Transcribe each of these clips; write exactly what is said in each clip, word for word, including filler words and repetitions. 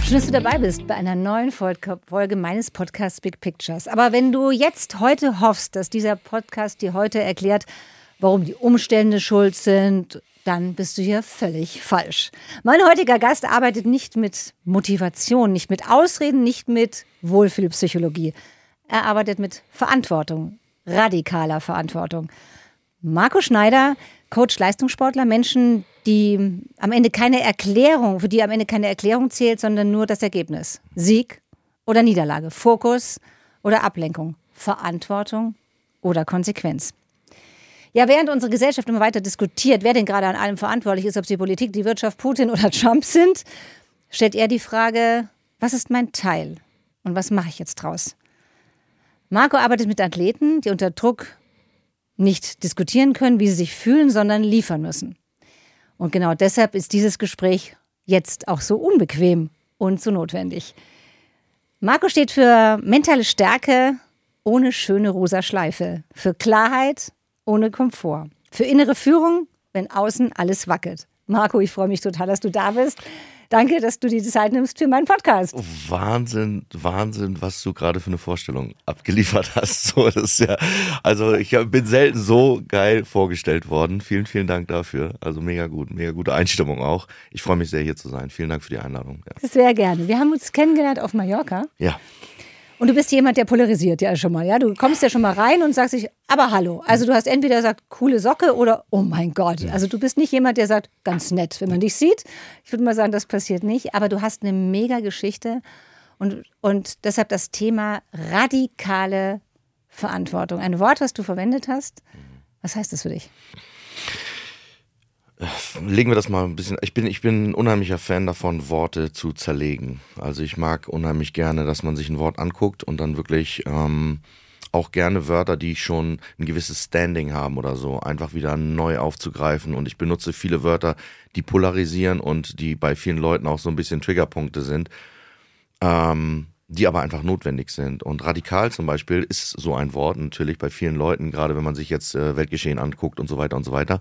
Schön, dass du dabei bist bei einer neuen Folge meines Podcasts Big Pictures. Aber wenn du jetzt heute hoffst, dass dieser Podcast dir heute erklärt, warum die Umstände schuld sind, dann bist du hier völlig falsch. Mein heutiger Gast arbeitet nicht mit Motivation, nicht mit Ausreden, nicht mit Wohlfühlpsychologie. Er arbeitet mit Verantwortung, radikaler Verantwortung. Marco Schneider, Coach Leistungssportler, Menschen, die am Ende keine Erklärung, für die am Ende keine Erklärung zählt, sondern nur das Ergebnis. Sieg oder Niederlage, Fokus oder Ablenkung, Verantwortung oder Konsequenz. Ja, während unsere Gesellschaft immer weiter diskutiert, wer denn gerade an allem verantwortlich ist, ob es die Politik, die Wirtschaft, Putin oder Trump sind, stellt er die Frage, was ist mein Teil und was mache ich jetzt draus? Marco arbeitet mit Athleten, die unter Druck nicht diskutieren können, wie sie sich fühlen, sondern liefern müssen. Und genau deshalb ist dieses Gespräch jetzt auch so unbequem und so notwendig. Marco steht für mentale Stärke ohne schöne rosa Schleife, für Klarheit ohne Komfort, für innere Führung, wenn außen alles wackelt. Marco, ich freue mich total, dass du da bist. Danke, dass du dir die Zeit nimmst für meinen Podcast. Wahnsinn, Wahnsinn, was du gerade für eine Vorstellung abgeliefert hast. So, das ist ja, also ich bin selten so geil vorgestellt worden. Vielen, vielen Dank dafür. Also mega gut, mega gute Einstimmung auch. Ich freue mich sehr, hier zu sein. Vielen Dank für die Einladung. Ja. Sehr gerne. Wir haben uns kennengelernt auf Mallorca. Ja. Und du bist jemand, der polarisiert ja schon mal. Ja? Du kommst ja schon mal rein und sagst sich, aber hallo. Also du hast entweder gesagt, coole Socke oder oh mein Gott. Also du bist nicht jemand, der sagt, ganz nett, wenn man dich sieht. Ich würde mal sagen, das passiert nicht. Aber du hast eine mega Geschichte und, und deshalb das Thema radikale Verantwortung. Ein Wort, was du verwendet hast. Was heißt das für dich? Legen wir das mal ein bisschen, ich bin, ich bin ein unheimlicher Fan davon, Worte zu zerlegen. Also ich mag unheimlich gerne, dass man sich ein Wort anguckt und dann wirklich ähm, auch gerne Wörter, die schon ein gewisses Standing haben oder so, einfach wieder neu aufzugreifen. Und ich benutze viele Wörter, die polarisieren und die bei vielen Leuten auch so ein bisschen Triggerpunkte sind, ähm, die aber einfach notwendig sind. Und radikal zum Beispiel ist so ein Wort, natürlich bei vielen Leuten, gerade wenn man sich jetzt äh, Weltgeschehen anguckt und so weiter und so weiter.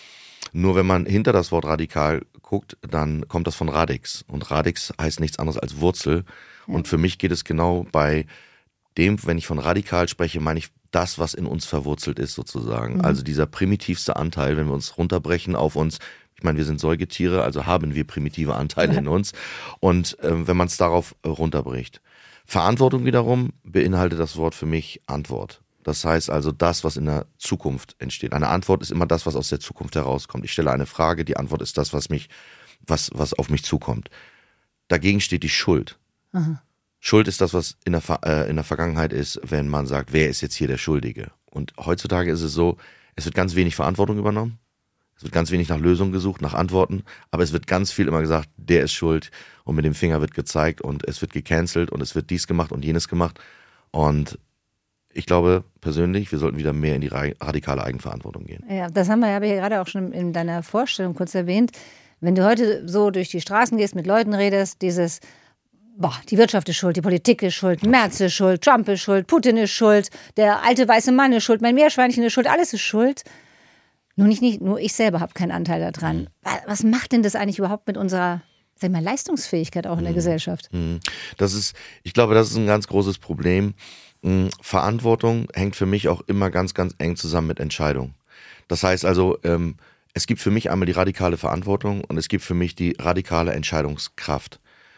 Nur wenn man hinter das Wort radikal guckt, dann kommt das von Radix. Und Radix heißt nichts anderes als Wurzel. Ja. Und für mich geht es genau bei dem, wenn ich von radikal spreche, meine ich das, was in uns verwurzelt ist sozusagen. Mhm. Also dieser primitivste Anteil, wenn wir uns runterbrechen auf uns, ich meine, wir sind Säugetiere, also haben wir primitive Anteile ja. in uns. Und äh, wenn man es darauf äh, runterbricht. Verantwortung wiederum beinhaltet das Wort für mich Antwort. Das heißt also das, was in der Zukunft entsteht. Eine Antwort ist immer das, was aus der Zukunft herauskommt. Ich stelle eine Frage, die Antwort ist das, was mich, was, was auf mich zukommt. Dagegen steht die Schuld. Aha. Schuld ist das, was in der, äh, in der Vergangenheit ist, wenn man sagt, wer ist jetzt hier der Schuldige? Und heutzutage ist es so, es wird ganz wenig Verantwortung übernommen. Es wird ganz wenig nach Lösungen gesucht, nach Antworten. Aber es wird ganz viel immer gesagt, der ist schuld. Und mit dem Finger wird gezeigt und es wird gecancelt und es wird dies gemacht und jenes gemacht. Und ich glaube persönlich, wir sollten wieder mehr in die radikale Eigenverantwortung gehen. Ja, das haben wir ja gerade auch schon in deiner Vorstellung kurz erwähnt. Wenn du heute so durch die Straßen gehst, mit Leuten redest, dieses, boah, die Wirtschaft ist schuld, die Politik ist schuld, Merz ist schuld, Trump ist schuld, Putin ist schuld, der alte weiße Mann ist schuld, mein Meerschweinchen ist schuld, alles ist schuld. Nur, nicht, nicht, nur ich selber habe keinen Anteil daran. Was macht denn das eigentlich überhaupt mit unserer, sag ich mal, Leistungsfähigkeit auch in der mhm. Gesellschaft? Das ist, ich glaube, das ist ein ganz großes Problem. Verantwortung hängt für mich auch immer ganz, ganz eng zusammen mit Entscheidung. Das heißt also, ähm, es gibt für mich einmal die radikale Verantwortung und es gibt für mich die radikale Entscheidungskraft.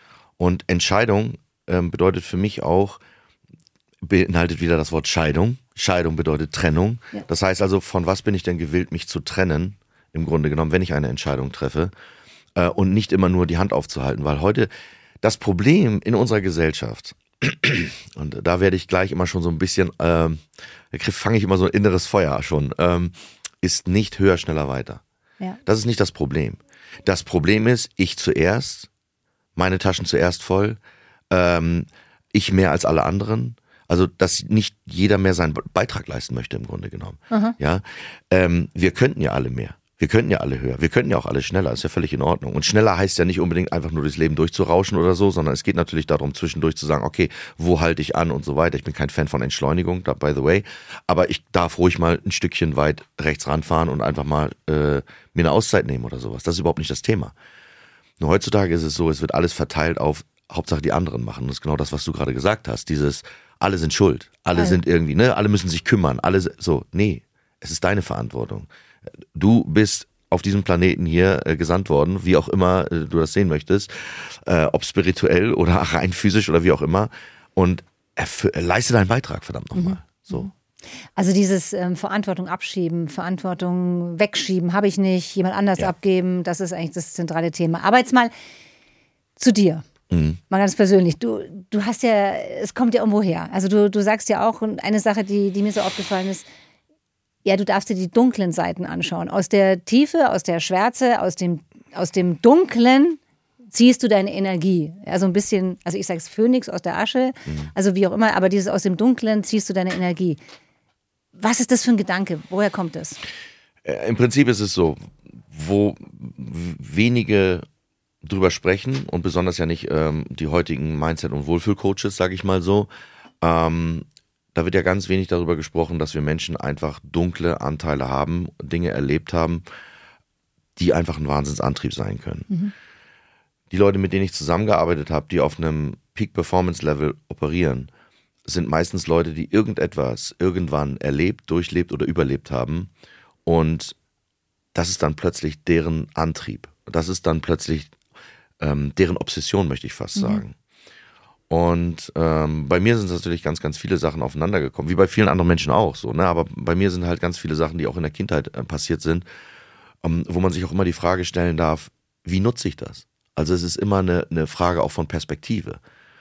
Und Entscheidung ähm, bedeutet für mich auch, beinhaltet wieder das Wort Scheidung. Scheidung bedeutet Trennung. Ja. Das heißt also, von was bin ich denn gewillt, mich zu trennen, im Grunde genommen, wenn ich eine Entscheidung treffe äh, und nicht immer nur die Hand aufzuhalten. Weil heute das Problem in unserer Gesellschaft, und da werde ich gleich immer schon so ein bisschen, ähm, da fange ich immer so ein inneres Feuer schon, ähm, ist nicht höher, schneller, weiter. Ja. Das ist nicht das Problem. Das Problem ist, ich zuerst, meine Taschen zuerst voll, ähm, ich mehr als alle anderen. Also, dass nicht jeder mehr seinen Beitrag leisten möchte im Grunde genommen. Ja, ähm, wir könnten ja alle mehr. Wir könnten ja alle höher, wir könnten ja auch alle schneller, ist ja völlig in Ordnung. Und schneller heißt ja nicht unbedingt einfach nur durchs Leben durchzurauschen oder so, sondern es geht natürlich darum, zwischendurch zu sagen, okay, wo halte ich an und so weiter. Ich bin kein Fan von Entschleunigung, by the way, aber ich darf ruhig mal ein Stückchen weit rechts ranfahren und einfach mal äh, mir eine Auszeit nehmen oder sowas. Das ist überhaupt nicht das Thema. Nur heutzutage ist es so, es wird alles verteilt auf Hauptsache die anderen machen. Das ist genau das, was du gerade gesagt hast. Dieses, alle sind schuld, alle Alle. sind irgendwie, ne, alle müssen sich kümmern, alle so, nee, es ist deine Verantwortung. Du bist auf diesem Planeten hier äh, gesandt worden, wie auch immer äh, du das sehen möchtest, äh, ob spirituell oder rein physisch oder wie auch immer. Und erf- leiste deinen Beitrag, verdammt nochmal. Mhm. So. Also dieses ähm, Verantwortung abschieben, Verantwortung wegschieben, habe ich nicht, jemand anders Ja. abgeben, das ist eigentlich das zentrale Thema. Aber jetzt mal zu dir. Mhm. Mal ganz persönlich, du, du hast ja, es kommt ja irgendwo her. Also du, du sagst ja auch, und eine Sache, die, die mir so aufgefallen ist, ja, du darfst dir die dunklen Seiten anschauen. Aus der Tiefe, aus der Schwärze, aus dem, aus dem Dunklen ziehst du deine Energie. Also ein bisschen, also ich sage es Phönix aus der Asche, mhm. also wie auch immer, aber dieses aus dem Dunklen ziehst du deine Energie. Was ist das für ein Gedanke? Woher kommt das? Äh, Im Prinzip ist es so, wo w- wenige drüber sprechen und besonders ja nicht ähm, die heutigen Mindset- und Wohlfühlcoaches, sage ich mal so, ähm, da wird ja ganz wenig darüber gesprochen, dass wir Menschen einfach dunkle Anteile haben, Dinge erlebt haben, die einfach ein Wahnsinnsantrieb sein können. Mhm. Die Leute, mit denen ich zusammengearbeitet habe, die auf einem Peak-Performance-Level operieren, sind meistens Leute, die irgendetwas irgendwann erlebt, durchlebt oder überlebt haben und das ist dann plötzlich deren Antrieb. Das ist dann plötzlich ähm, deren Obsession, möchte ich fast mhm. sagen. Und ähm, bei mir sind natürlich ganz, ganz viele Sachen aufeinander gekommen, wie bei vielen anderen Menschen auch so, ne? Aber bei mir sind halt ganz viele Sachen, die auch in der Kindheit äh, passiert sind, ähm, wo man sich auch immer die Frage stellen darf, wie nutze ich das? Also es ist immer eine, eine Frage auch von Perspektive.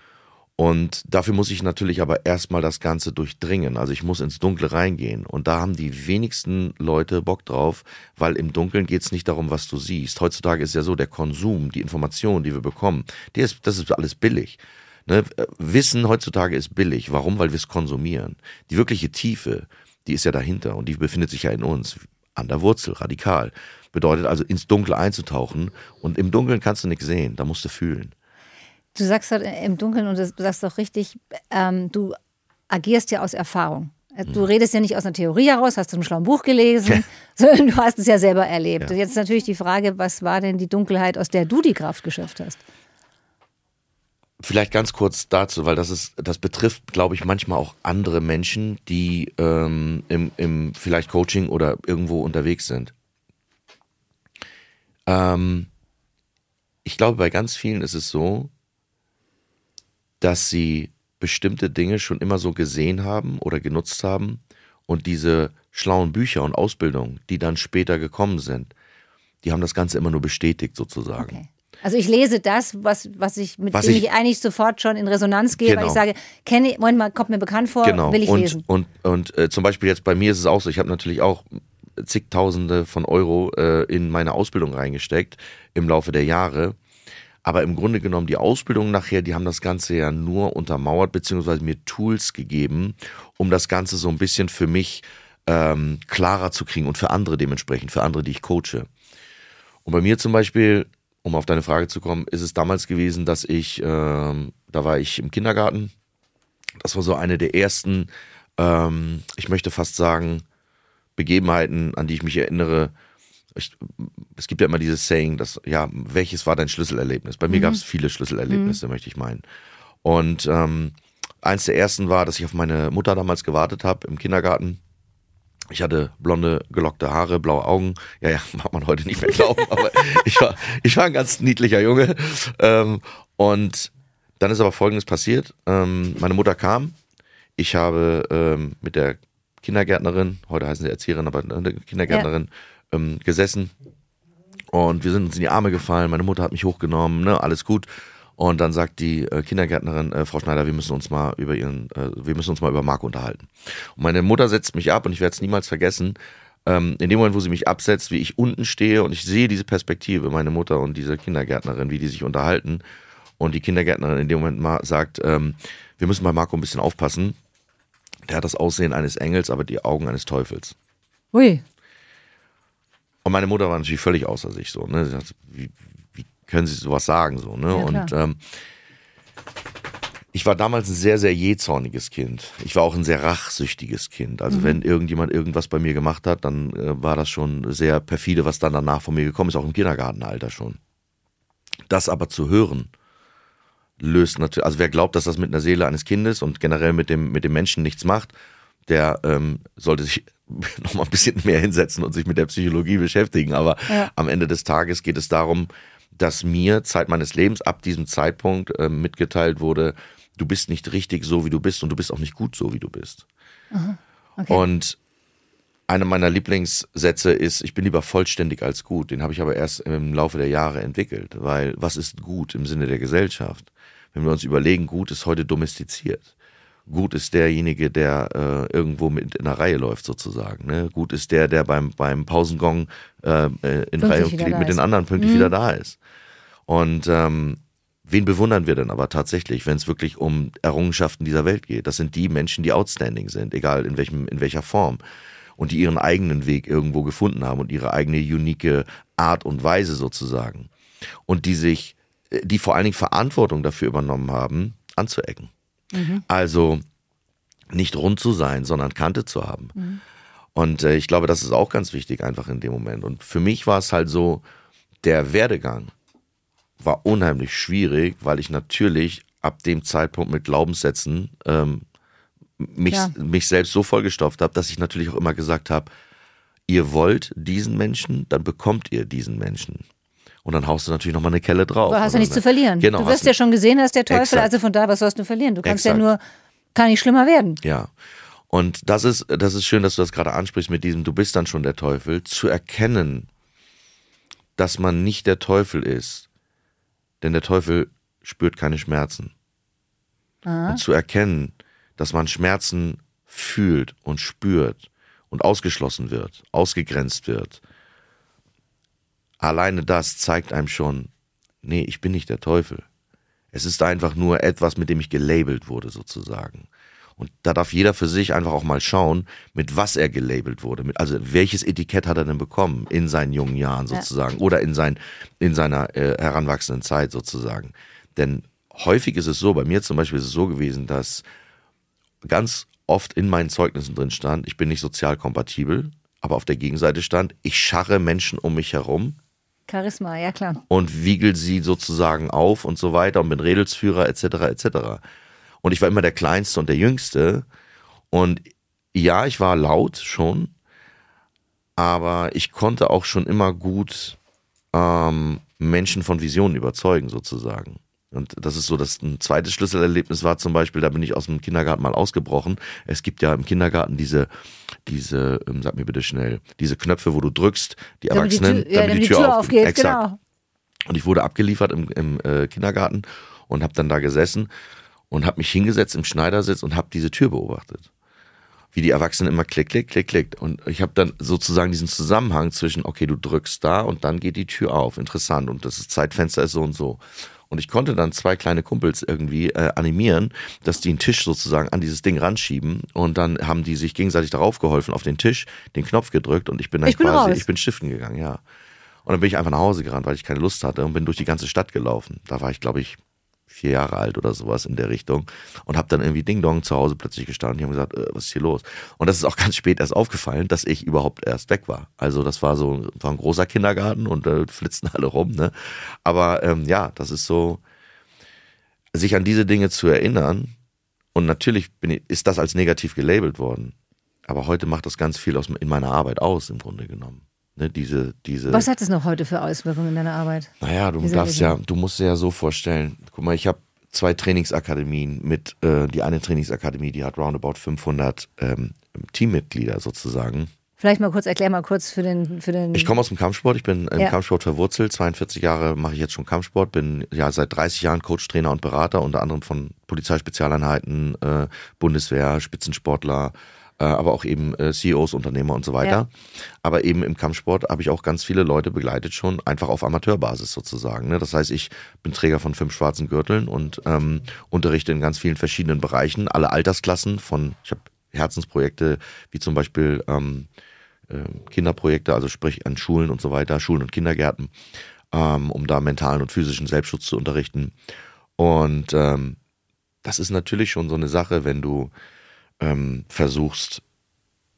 Und dafür muss ich natürlich aber erstmal das Ganze durchdringen. Also ich muss ins Dunkle reingehen. Und da haben die wenigsten Leute Bock drauf, weil im Dunkeln geht es nicht darum, was du siehst. Heutzutage ist ja so, der Konsum, die Information, die wir bekommen, die ist, das ist alles billig. Ne? Wissen heutzutage ist billig. Warum? Weil wir es konsumieren. Die wirkliche Tiefe, die ist ja dahinter und die befindet sich ja in uns. An der Wurzel, radikal. Bedeutet also, ins Dunkle einzutauchen. Und im Dunkeln kannst du nichts sehen, da musst du fühlen. Du sagst halt im Dunkeln, und du sagst doch richtig, ähm, du agierst ja aus Erfahrung. Du redest ja nicht aus einer Theorie heraus, hast du ein schlaues Buch gelesen, sondern du hast es ja selber erlebt. Ja. Und jetzt natürlich die Frage, was war denn die Dunkelheit, aus der du die Kraft geschöpft hast? Vielleicht ganz kurz dazu, weil das ist, das betrifft, glaube ich, manchmal auch andere Menschen, die ähm, im, im vielleicht Coaching oder irgendwo unterwegs sind. Ähm, ich glaube, bei ganz vielen ist es so, dass sie bestimmte Dinge schon immer so gesehen haben oder genutzt haben und diese schlauen Bücher und Ausbildungen, die dann später gekommen sind, die haben das Ganze immer nur bestätigt sozusagen. Okay. Also ich lese das, was, was ich, mit was dem ich, ich eigentlich sofort schon in Resonanz gehe, genau. Weil ich sage, kenne ich, Moment mal, kommt mir bekannt vor, genau. will ich und, lesen. Und, und äh, zum Beispiel jetzt bei mir ist es auch so, ich habe natürlich auch zigtausende von Euro äh, in meine Ausbildung reingesteckt im Laufe der Jahre. Aber im Grunde genommen, die Ausbildung nachher, die haben das Ganze ja nur untermauert, beziehungsweise mir Tools gegeben, um das Ganze so ein bisschen für mich ähm, klarer zu kriegen und für andere dementsprechend, für andere, die ich coache. Und bei mir zum Beispiel, um auf deine Frage zu kommen, ist es damals gewesen, dass ich, ähm, da war ich im Kindergarten, das war so eine der ersten, ähm, ich möchte fast sagen, Begebenheiten, an die ich mich erinnere. Ich, es gibt ja immer dieses Saying, dass, ja, welches war dein Schlüsselerlebnis? Bei mir mhm. gab es viele Schlüsselerlebnisse, mhm. möchte ich meinen. Und ähm, eins der ersten war, dass ich auf meine Mutter damals gewartet habe im Kindergarten. Ich hatte blonde, gelockte Haare, blaue Augen. Ja, ja, mag man heute nicht mehr glauben, aber ich war, ich war ein ganz niedlicher Junge. Ähm, und dann ist aber Folgendes passiert. Ähm, meine Mutter kam. Ich habe ähm, mit der Kindergärtnerin, heute heißen sie Erzieherin, aber eine Kindergärtnerin, ja. gesessen und wir sind uns in die Arme gefallen, meine Mutter hat mich hochgenommen, ne, alles gut. Und dann sagt die äh, Kindergärtnerin, äh, Frau Schneider, wir müssen uns mal über ihren, äh, wir müssen uns mal über Marco unterhalten. Und meine Mutter setzt mich ab und ich werde es niemals vergessen, ähm, in dem Moment, wo sie mich absetzt, wie ich unten stehe und ich sehe diese Perspektive, meine Mutter und diese Kindergärtnerin, wie die sich unterhalten. Und die Kindergärtnerin in dem Moment mal sagt, ähm, wir müssen bei Marco ein bisschen aufpassen. Der hat das Aussehen eines Engels, aber die Augen eines Teufels. Ui. Und meine Mutter war natürlich völlig außer sich, so, ne? Sie sagt, wie, wie können Sie sowas sagen, so, ne? Ja, und ähm, ich war damals ein sehr, sehr jähzorniges Kind. Ich war auch ein sehr rachsüchtiges Kind. Also mhm. wenn irgendjemand irgendwas bei mir gemacht hat, dann äh, war das schon sehr perfide, was dann danach von mir gekommen ist, auch im Kindergartenalter schon. Das aber zu hören, löst natürlich, also wer glaubt, dass das mit einer Seele eines Kindes und generell mit dem, mit dem Menschen nichts macht, der ähm, sollte sich noch mal ein bisschen mehr hinsetzen und sich mit der Psychologie beschäftigen. Aber ja. am Ende des Tages geht es darum, dass mir Zeit meines Lebens ab diesem Zeitpunkt äh, mitgeteilt wurde, du bist nicht richtig so, wie du bist und du bist auch nicht gut so, wie du bist. Aha. Okay. Und einer meiner Lieblingssätze ist, ich bin lieber vollständig als gut. Den habe ich aber erst im Laufe der Jahre entwickelt, weil was ist gut im Sinne der Gesellschaft? Wenn wir uns überlegen, gut ist heute domestiziert. Gut ist derjenige, der äh, irgendwo mit in der Reihe läuft sozusagen. Ne? Gut ist der, der beim, beim Pausengong äh, in Reihe und Glied mit den anderen pünktlich mhm. wieder da ist. Und ähm, wen bewundern wir denn aber tatsächlich, wenn es wirklich um Errungenschaften dieser Welt geht? Das sind die Menschen, die outstanding sind, egal in welchem, in welcher Form. Und die ihren eigenen Weg irgendwo gefunden haben und ihre eigene unique Art und Weise sozusagen. Und die sich, die vor allen Dingen Verantwortung dafür übernommen haben, anzuecken. Mhm. Also nicht rund zu sein, sondern Kante zu haben. Mhm. Und äh, ich glaube, das ist auch ganz wichtig einfach in dem Moment. Und für mich war es halt so, der Werdegang war unheimlich schwierig, weil ich natürlich ab dem Zeitpunkt mit Glaubenssätzen ähm, mich, ja. mich selbst so vollgestopft habe, dass ich natürlich auch immer gesagt habe, ihr wollt diesen Menschen, dann bekommt ihr diesen Menschen. Und dann haust du natürlich nochmal eine Kelle drauf. Du hast ja nichts zu verlieren. Genau, du wirst ja schon gesehen, dass der Teufel, exakt. Also von da, was sollst du verlieren? Du kannst exakt. ja nur, kann nicht schlimmer werden. Ja, und das ist, das ist schön, dass du das gerade ansprichst mit diesem, du bist dann schon der Teufel, zu erkennen, dass man nicht der Teufel ist, denn der Teufel spürt keine Schmerzen. Aha. Und zu erkennen, dass man Schmerzen fühlt und spürt und ausgeschlossen wird, ausgegrenzt wird. Alleine das zeigt einem schon, nee, ich bin nicht der Teufel. Es ist einfach nur etwas, mit dem ich gelabelt wurde sozusagen. Und da darf jeder für sich einfach auch mal schauen, mit was er gelabelt wurde. Also welches Etikett hat er denn bekommen in seinen jungen Jahren sozusagen, ja. oder in, sein, in seiner äh, heranwachsenden Zeit sozusagen. Denn häufig ist es so, bei mir zum Beispiel ist es so gewesen, dass ganz oft in meinen Zeugnissen drin stand, ich bin nicht sozial kompatibel, aber auf der Gegenseite stand, ich scharre Menschen um mich herum. Charisma, ja klar. Und wiegel sie sozusagen auf und so weiter und bin Redelsführer et cetera et cetera. Und ich war immer der Kleinste und der Jüngste. Und ja, ich war laut schon, aber ich konnte auch schon immer gut ähm, Menschen von Visionen überzeugen sozusagen. Und das ist so, dass ein zweites Schlüsselerlebnis war zum Beispiel, da bin ich aus dem Kindergarten mal ausgebrochen. Es gibt ja im Kindergarten diese, diese, sag mir bitte schnell, diese Knöpfe, wo du drückst, die damit Erwachsenen, die Tür, ja, damit die Tür, Tür aufgeht. Exakt. Genau. Und ich wurde abgeliefert im, im äh, Kindergarten und habe dann da gesessen und habe mich hingesetzt im Schneidersitz und habe diese Tür beobachtet. Wie die Erwachsenen immer klick, klick, klick, klick. Und ich habe dann sozusagen diesen Zusammenhang zwischen, okay, du drückst da und dann geht die Tür auf. Interessant. Und das Zeitfenster ist so und so. Und ich konnte dann zwei kleine Kumpels irgendwie äh, animieren, dass die einen Tisch sozusagen an dieses Ding ranschieben. Und dann haben die sich gegenseitig darauf geholfen, auf den Tisch, den Knopf gedrückt und ich bin dann ich bin quasi, raus. ich bin stiften gegangen, ja. Und dann bin ich einfach nach Hause gerannt, weil ich keine Lust hatte und bin durch die ganze Stadt gelaufen. Da war ich, glaube ich, vier Jahre alt oder sowas in der Richtung und habe dann irgendwie Ding Dong zu Hause plötzlich gestanden. Die haben gesagt, äh, was ist hier los? Und das ist auch ganz spät erst aufgefallen, dass ich überhaupt erst weg war. Also das war so war ein großer Kindergarten und da äh, flitzten alle rum. Ne? Aber ähm, ja, das ist so, sich an diese Dinge zu erinnern und natürlich bin ich, ist das als negativ gelabelt worden. Aber heute macht das ganz viel aus, in meiner Arbeit aus, im Grunde genommen. Ne, diese, diese Was hat es noch heute für Auswirkungen in deiner Arbeit? Naja, du darfst ja, du musst dir ja so vorstellen, guck mal, ich habe zwei Trainingsakademien mit, äh, die eine Trainingsakademie, die hat roundabout fünfhundert ähm, Teammitglieder sozusagen. Vielleicht mal kurz, erklär mal kurz für den... Für den ich komme aus dem Kampfsport, ich bin im ja. Kampfsport verwurzelt, zweiundvierzig Jahre mache ich jetzt schon Kampfsport, bin ja seit dreißig Jahren Coach, Trainer und Berater, unter anderem von Polizeispezialeinheiten, äh, Bundeswehr, Spitzensportler, aber auch eben C E Os, Unternehmer und so weiter. Ja. Aber eben im Kampfsport habe ich auch ganz viele Leute begleitet schon, einfach auf Amateurbasis sozusagen. Ne? Das heißt, ich bin Träger von fünf schwarzen Gürteln und ähm, unterrichte in ganz vielen verschiedenen Bereichen, alle Altersklassen von, ich habe Herzensprojekte wie zum Beispiel ähm, äh, Kinderprojekte, also sprich an Schulen und so weiter, Schulen und Kindergärten, ähm, um da mentalen und physischen Selbstschutz zu unterrichten. Und ähm, das ist natürlich schon so eine Sache, wenn du ähm, versuchst,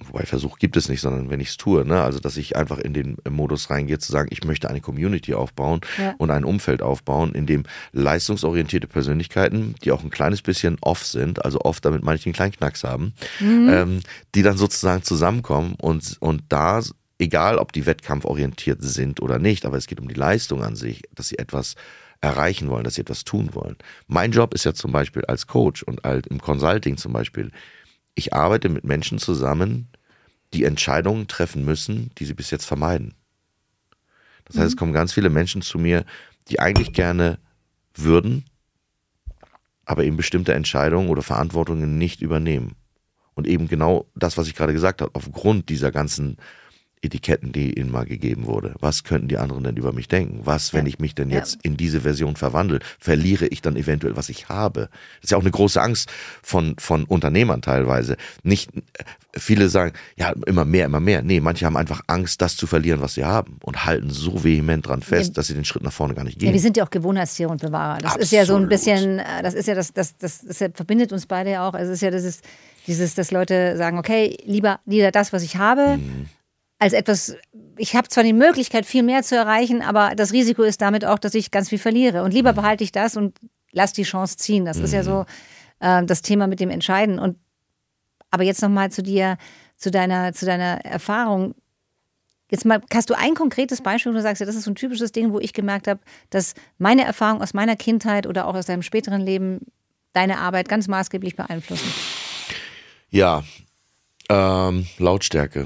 wobei Versuch gibt es nicht, sondern wenn ich es tue, ne? Also dass ich einfach in den Modus reingehe, zu sagen, ich möchte eine Community aufbauen ja. und ein Umfeld aufbauen, in dem leistungsorientierte Persönlichkeiten, die auch ein kleines bisschen off sind, also oft, damit meine ich den kleinen Knacks haben, mhm. ähm, die dann sozusagen zusammenkommen und, und da, egal ob die wettkampforientiert sind oder nicht, aber es geht um die Leistung an sich, dass sie etwas erreichen wollen, dass sie etwas tun wollen. Mein Job ist ja zum Beispiel als Coach und halt im Consulting zum Beispiel, ich arbeite mit Menschen zusammen, die Entscheidungen treffen müssen, die sie bis jetzt vermeiden. Das heißt, mhm. es kommen ganz viele Menschen zu mir, die eigentlich gerne würden, aber eben bestimmte Entscheidungen oder Verantwortungen nicht übernehmen. Und eben genau das, was ich gerade gesagt habe, aufgrund dieser ganzen Etiketten, die ihnen mal gegeben wurde. Was könnten die anderen denn über mich denken? Was, wenn ich mich denn jetzt ja. in diese Version verwandle, verliere ich dann eventuell, was ich habe? Das ist ja auch eine große Angst von, von Unternehmern teilweise. Nicht, viele sagen, ja, immer mehr, immer mehr. Nee, manche haben einfach Angst, das zu verlieren, was sie haben und halten so vehement dran fest, ja. dass sie den Schritt nach vorne gar nicht gehen. Ja, wir sind ja auch Gewohnheitstiere und Bewahrer. Das Absolut. Ist ja so ein bisschen, das ist ja das, das, das, das, das verbindet uns beide ja auch. Also es ist ja dieses, dieses, dass Leute sagen, okay, lieber, lieber das, was ich habe, mhm. als etwas, ich habe zwar die Möglichkeit, viel mehr zu erreichen, aber das Risiko ist damit auch, dass ich ganz viel verliere. Und lieber behalte ich das und lass die Chance ziehen. Das mhm. ist ja so äh, das Thema mit dem Entscheiden. Und aber jetzt nochmal zu dir, zu deiner, zu deiner Erfahrung. Jetzt mal, hast du ein konkretes Beispiel, wo du sagst, ja, das ist so ein typisches Ding, wo ich gemerkt habe, dass meine Erfahrung aus meiner Kindheit oder auch aus deinem späteren Leben deine Arbeit ganz maßgeblich beeinflussen? Ja, ähm, Lautstärke.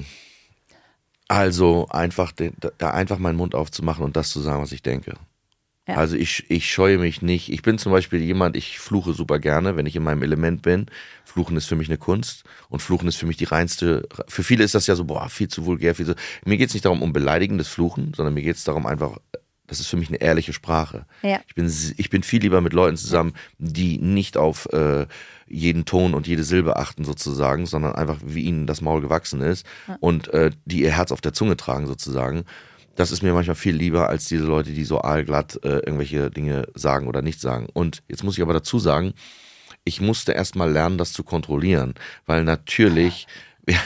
Also einfach, den, da einfach meinen Mund aufzumachen und das zu sagen, was ich denke. Ja. Also ich, ich scheue mich nicht. Ich bin zum Beispiel jemand, ich fluche super gerne, wenn ich in meinem Element bin. Fluchen ist für mich eine Kunst und Fluchen ist für mich die reinste. Für viele ist das ja so, boah, viel zu vulgär. Viel zu, mir geht es nicht darum, um beleidigendes Fluchen, sondern mir geht es darum einfach, das ist für mich eine ehrliche Sprache. Ja. Ich bin, ich bin viel lieber mit Leuten zusammen, die nicht auf äh, jeden Ton und jede Silbe achten sozusagen, sondern einfach wie ihnen das Maul gewachsen ist ja. und äh, die ihr Herz auf der Zunge tragen sozusagen. Das ist mir manchmal viel lieber als diese Leute, die so aalglatt äh, irgendwelche Dinge sagen oder nicht sagen. Und jetzt muss ich aber dazu sagen, ich musste erst mal lernen, das zu kontrollieren, weil natürlich... Ja,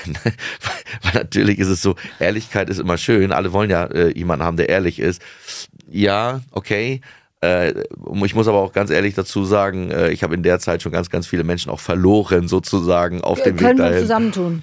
weil natürlich ist es so, Ehrlichkeit ist immer schön, alle wollen ja äh, jemanden haben, der ehrlich ist. Ja, okay, äh, ich muss aber auch ganz ehrlich dazu sagen, äh, ich habe in der Zeit schon ganz, ganz viele Menschen auch verloren sozusagen auf dem Weg dahin. Können wir zusammentun.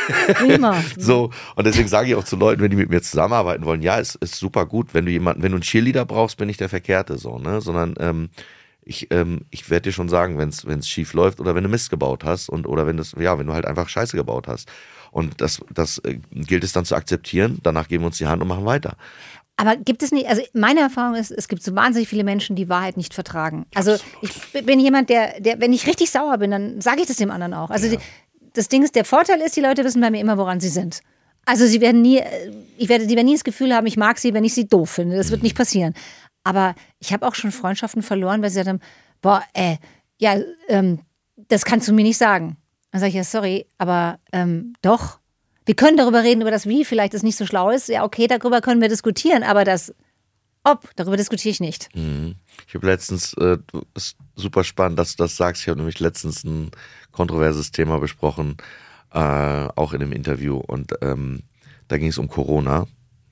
Prima. So, und deswegen sage ich auch zu Leuten, wenn die mit mir zusammenarbeiten wollen, ja, es ist super gut, wenn du jemanden, wenn du einen Cheerleader brauchst, bin ich der Verkehrte so, ne, sondern ähm, Ich, ähm, ich werde dir schon sagen, wenn es schief läuft oder wenn du Mist gebaut hast und oder wenn das, ja, wenn du halt einfach Scheiße gebaut hast. Und das, das äh, gilt es dann zu akzeptieren, danach geben wir uns die Hand und machen weiter. Aber gibt es nicht, also meine Erfahrung ist, es gibt so wahnsinnig viele Menschen, die Wahrheit nicht vertragen. Also Absolut. Ich bin jemand, der, der, wenn ich richtig sauer bin, dann sage ich das dem anderen auch. Also ja. die, das Ding ist, der Vorteil ist, die Leute wissen bei mir immer, woran sie sind. Also sie werden nie, ich werde, sie werden nie das Gefühl haben, ich mag sie, wenn ich sie doof finde. Das wird nicht passieren. Aber ich habe auch schon Freundschaften verloren, weil sie gesagt haben, boah, äh, ja, ähm, das kannst du mir nicht sagen. Dann sage ich, ja, sorry, aber ähm, doch. Wir können darüber reden, über das Wie vielleicht das nicht so schlau ist. Ja, okay, darüber können wir diskutieren, aber das Ob, darüber diskutiere ich nicht. Mhm. Ich habe letztens, äh, ist super spannend, dass du das sagst, ich habe nämlich letztens ein kontroverses Thema besprochen, äh, auch in einem Interview und ähm, da ging es um Corona.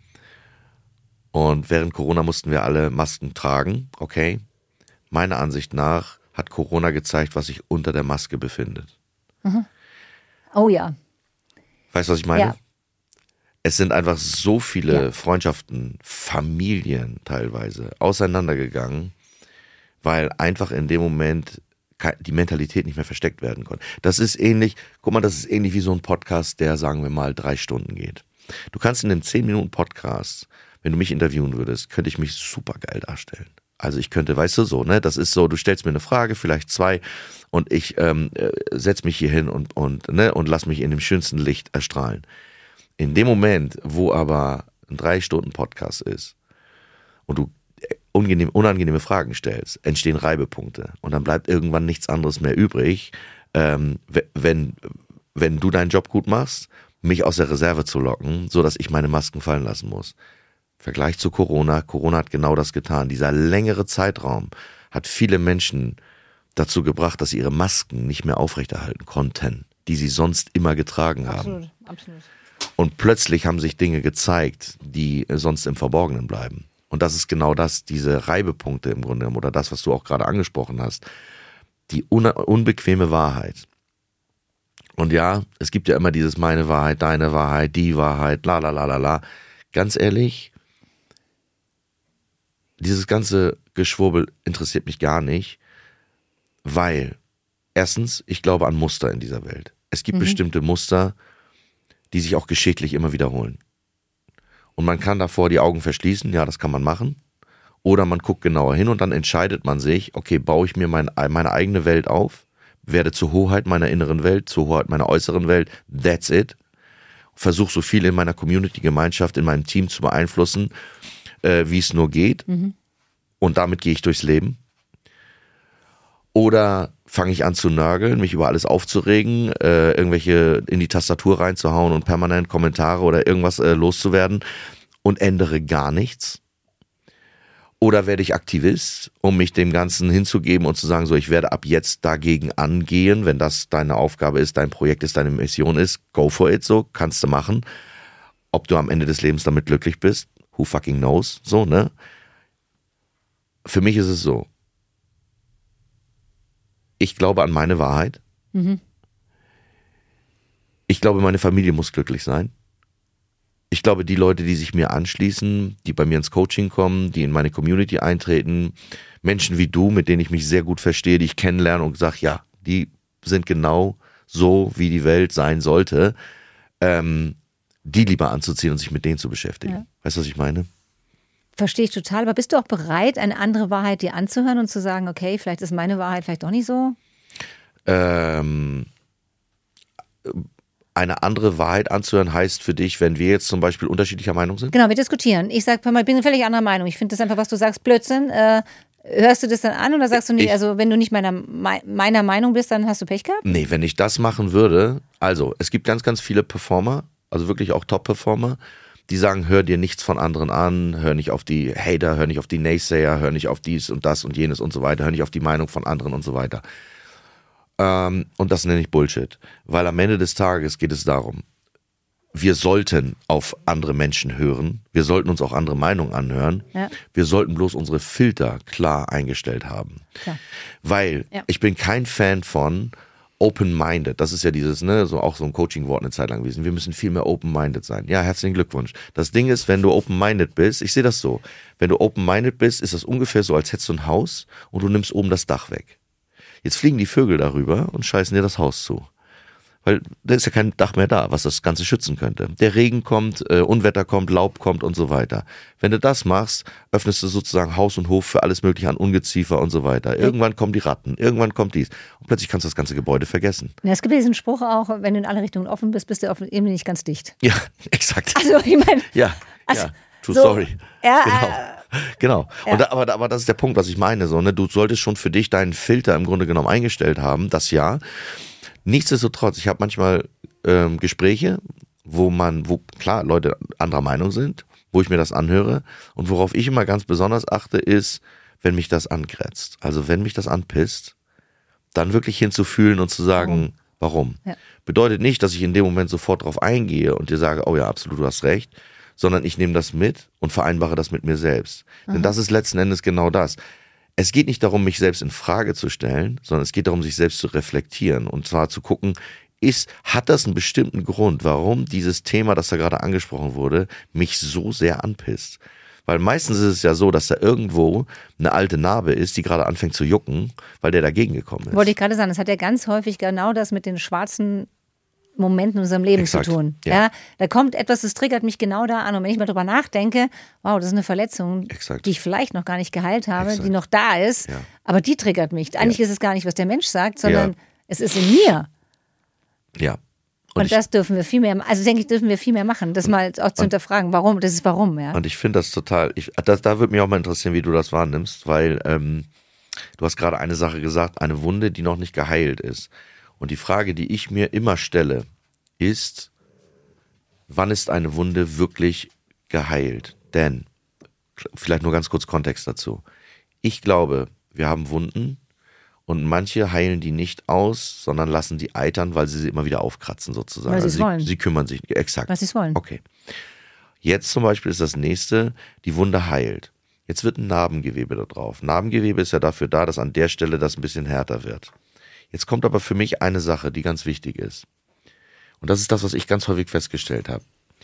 Und während Corona mussten wir alle Masken tragen, okay. Meiner Ansicht nach hat Corona gezeigt, was sich unter der Maske befindet. Mhm. Oh ja. Weißt du, was ich meine? Ja. Es sind einfach so viele ja. Freundschaften, Familien teilweise auseinandergegangen, weil einfach in dem Moment die Mentalität nicht mehr versteckt werden konnte. Das ist ähnlich, guck mal, das ist ähnlich wie so ein Podcast, der, sagen wir mal, drei Stunden geht. Du kannst in einem zehn Minuten Podcast, wenn du mich interviewen würdest, könnte ich mich super geil darstellen. Also ich könnte, weißt du, so, ne, das ist so, du stellst mir eine Frage, vielleicht zwei, und ich ähm, setz mich hier hin und, und, ne, und lass mich in dem schönsten Licht erstrahlen. In dem Moment, wo aber ein drei Stunden Podcast ist und du unangenehm, unangenehme Fragen stellst, entstehen Reibepunkte und dann bleibt irgendwann nichts anderes mehr übrig, ähm, wenn, wenn du deinen Job gut machst, mich aus der Reserve zu locken, sodass ich meine Masken fallen lassen muss. Vergleich zu Corona. Corona hat genau das getan. Dieser längere Zeitraum hat viele Menschen dazu gebracht, dass sie ihre Masken nicht mehr aufrechterhalten konnten. die sie sonst immer getragen haben. Absolut, absolut. Und plötzlich haben sich Dinge gezeigt, die sonst im Verborgenen bleiben. Und das ist genau das, diese Reibepunkte im Grunde genommen, oder das, was du auch gerade angesprochen hast. Die un- unbequeme Wahrheit. Und ja, es gibt ja immer dieses meine Wahrheit, deine Wahrheit, die Wahrheit, la la la la la. Ganz ehrlich, dieses ganze Geschwurbel interessiert mich gar nicht, weil erstens, ich glaube an Muster in dieser Welt. Es gibt mhm. bestimmte Muster, die sich auch geschichtlich immer wiederholen. Und man kann davor die Augen verschließen, ja, das kann man machen. Oder man guckt genauer hin und dann entscheidet man sich, okay, baue ich mir mein, meine eigene Welt auf, werde zur Hoheit meiner inneren Welt, zur Hoheit meiner äußeren Welt, that's it. Versuche so viel in meiner Community-Gemeinschaft, in meinem Team zu beeinflussen, äh, wie es nur geht. Mhm. Und damit gehe ich durchs Leben. Oder fange ich an zu nörgeln, mich über alles aufzuregen, äh, irgendwelche in die Tastatur reinzuhauen und permanent Kommentare oder irgendwas äh, loszuwerden und ändere gar nichts. Oder werde ich Aktivist, um mich dem Ganzen hinzugeben und zu sagen, so, ich werde ab jetzt dagegen angehen, wenn das deine Aufgabe ist, dein Projekt ist, deine Mission ist, go for it, so, kannst du machen. Ob du am Ende des Lebens damit glücklich bist, who fucking knows, so, ne? Für mich ist es so, ich glaube an meine Wahrheit. Mhm. Ich glaube, meine Familie muss glücklich sein. Ich glaube, die Leute, die sich mir anschließen, die bei mir ins Coaching kommen, die in meine Community eintreten, Menschen wie du, mit denen ich mich sehr gut verstehe, die ich kennenlerne und sage, ja, die sind genau so, wie die Welt sein sollte, ähm, die lieber anzuziehen und sich mit denen zu beschäftigen. Ja. Weißt du, was ich meine? Verstehe ich total, aber bist du auch bereit, eine andere Wahrheit dir anzuhören und zu sagen, okay, vielleicht ist meine Wahrheit vielleicht doch nicht so? Ähm... Eine andere Wahrheit anzuhören heißt für dich, wenn wir jetzt zum Beispiel unterschiedlicher Meinung sind? Genau, wir diskutieren. Ich sage, ich bin eine völlig anderer Meinung. Ich finde das einfach, was du sagst, Blödsinn. Äh, hörst du das dann an oder sagst du, nee, ich, also wenn du nicht meiner, meiner Meinung bist, dann hast du Pech gehabt? Nee, wenn ich das machen würde, also es gibt ganz, ganz viele Performer, also wirklich auch Top-Performer, die sagen, hör dir nichts von anderen an, hör nicht auf die Hater, hör nicht auf die Naysayer, hör nicht auf dies und das und jenes und so weiter, hör nicht auf die Meinung von anderen und so weiter. Und das nenne ich Bullshit, weil am Ende des Tages geht es darum, wir sollten auf andere Menschen hören, wir sollten uns auch andere Meinungen anhören, ja. Wir sollten bloß unsere Filter klar eingestellt haben, klar. Weil ja. Ich bin kein Fan von open-minded, das ist ja dieses, ne, so auch so ein Coaching-Wort eine Zeit lang gewesen, wir müssen viel mehr open-minded sein. Ja, herzlichen Glückwunsch. Das Ding ist, wenn du open-minded bist, ich sehe das so, wenn du open-minded bist, ist das ungefähr so, als hättest du ein Haus und du nimmst oben das Dach weg. Jetzt fliegen die Vögel darüber und scheißen dir das Haus zu. Weil da ist ja kein Dach mehr da, was das Ganze schützen könnte. Der Regen kommt, äh, Unwetter kommt, Laub kommt und so weiter. Wenn du das machst, öffnest du sozusagen Haus und Hof für alles mögliche an Ungeziefer und so weiter. Irgendwann kommen die Ratten, irgendwann kommt dies. Und plötzlich kannst du das ganze Gebäude vergessen. Ja, es gibt diesen Spruch auch, wenn du in alle Richtungen offen bist, bist du eben nicht ganz dicht. Ja, exakt. Also ich meine... Ja, also, ja, true so, story. Ja, genau. Äh, Genau. Ja. Und da, aber, aber das ist der Punkt, was ich meine. So, ne? Du solltest schon für dich deinen Filter im Grunde genommen eingestellt haben, das ja. Nichtsdestotrotz, ich habe manchmal ähm, Gespräche, wo man, wo klar Leute anderer Meinung sind, wo ich mir das anhöre. Und worauf ich immer ganz besonders achte, ist, wenn mich das angrätzt. Also wenn mich das anpisst, dann wirklich hinzufühlen und zu sagen, warum. warum? Ja. Bedeutet nicht, dass ich in dem Moment sofort drauf eingehe und dir sage, oh ja, absolut, du hast recht. Sondern ich nehme das mit und vereinbare das mit mir selbst. Aha. Denn das ist letzten Endes genau das. Es geht nicht darum, mich selbst in Frage zu stellen, sondern es geht darum, sich selbst zu reflektieren und zwar zu gucken, ist, hat das einen bestimmten Grund, warum dieses Thema, das da gerade angesprochen wurde, mich so sehr anpisst? Weil meistens ist es ja so, dass da irgendwo eine alte Narbe ist, die gerade anfängt zu jucken, weil der dagegen gekommen ist. Wollte ich gerade sagen, das hat ja ganz häufig genau das mit den schwarzen Momenten in unserem Leben Exakt. zu tun. Ja. ja, da kommt etwas, das triggert mich genau da an. Und wenn ich mal drüber nachdenke, wow, das ist eine Verletzung, Exakt. die ich vielleicht noch gar nicht geheilt habe, Exakt. die noch da ist, ja. aber die triggert mich. Eigentlich ja. ist es gar nicht, was der Mensch sagt, sondern ja. es ist in mir. Ja. Und, und das ich, dürfen wir viel mehr, also denke ich, dürfen wir viel mehr machen, das mal auch zu und, hinterfragen, warum, das ist warum, ja. Und ich finde das total, ich, das, da würde mich auch mal interessieren, wie du das wahrnimmst, weil ähm, du hast gerade eine Sache gesagt, eine Wunde, die noch nicht geheilt ist. Und die Frage, die ich mir immer stelle, ist, wann ist eine Wunde wirklich geheilt? Denn, vielleicht nur ganz kurz Kontext dazu. Ich glaube, wir haben Wunden Und manche heilen die nicht aus, sondern lassen die eitern, weil sie sie immer wieder aufkratzen sozusagen. Weil sie es also wollen. Sie, sie kümmern sich, exakt. Was sie es wollen. Okay. Jetzt zum Beispiel ist das nächste, die Wunde heilt. Jetzt wird ein Narbengewebe da drauf. Narbengewebe ist ja dafür da, dass an der Stelle das ein bisschen härter wird. Jetzt kommt aber für mich eine Sache, die ganz wichtig ist. Und das ist das, was ich ganz häufig festgestellt habe.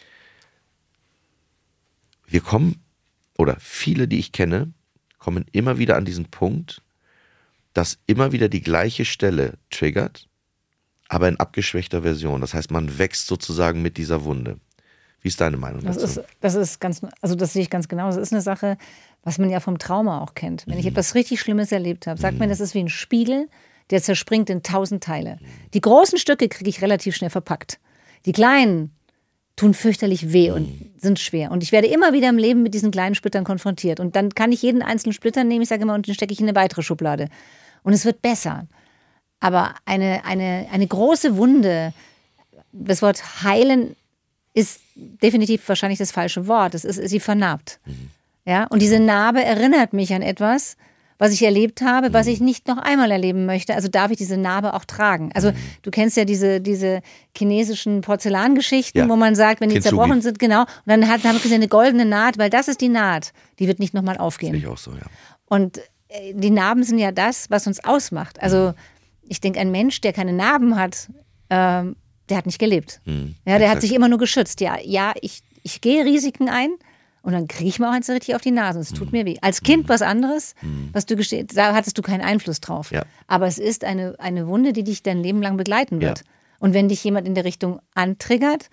Wir kommen, oder viele, die ich kenne, kommen immer wieder an diesen Punkt, dass immer wieder die gleiche Stelle triggert, aber in abgeschwächter Version. Das heißt, man wächst sozusagen mit dieser Wunde. Wie ist deine Meinung das dazu? Ist, das ist ganz, also das sehe ich ganz genau. Das ist eine Sache, was man ja vom Trauma auch kennt. Wenn mhm. ich etwas richtig Schlimmes erlebt habe, sagt mhm. man, das ist wie ein Spiegel, der zerspringt in tausend Teile. Die großen Stücke kriege ich relativ schnell verpackt. Die kleinen tun fürchterlich weh und mhm. sind schwer. Und ich werde immer wieder im Leben mit diesen kleinen Splittern konfrontiert. Und dann kann ich jeden einzelnen Splitter nehmen, ich sage immer, und den stecke ich in eine weitere Schublade. Und es wird besser. Aber eine, eine, eine große Wunde, das Wort heilen ist definitiv wahrscheinlich das falsche Wort. Es ist, sie vernarbt. Mhm. Ja? Und diese Narbe erinnert mich an etwas, was ich erlebt habe, was ich nicht noch einmal erleben möchte. Also darf ich diese Narbe auch tragen. Also mhm. du kennst ja diese, diese chinesischen Porzellangeschichten, ja. wo man sagt, wenn die Kintsugi. zerbrochen sind, genau, und dann hat, haben sie eine goldene Naht, weil das ist die Naht, die wird nicht nochmal aufgehen. Sehe ich auch so, ja. Und äh, die Narben sind ja das, was uns ausmacht. Also ich denke, ein Mensch, der keine Narben hat, ähm, der hat nicht gelebt. Mhm. Ja, der Exakt. Hat sich immer nur geschützt. Ja, ja ich, ich gehe Risiken ein. Und dann kriege ich mir auch eins richtig auf die Nase und es tut mir weh. Als Kind was anderes, was du gestehst, da hattest du keinen Einfluss drauf. Ja. Aber es ist eine, eine Wunde, die dich dein Leben lang begleiten wird. Ja. Und wenn dich jemand in der Richtung antriggert,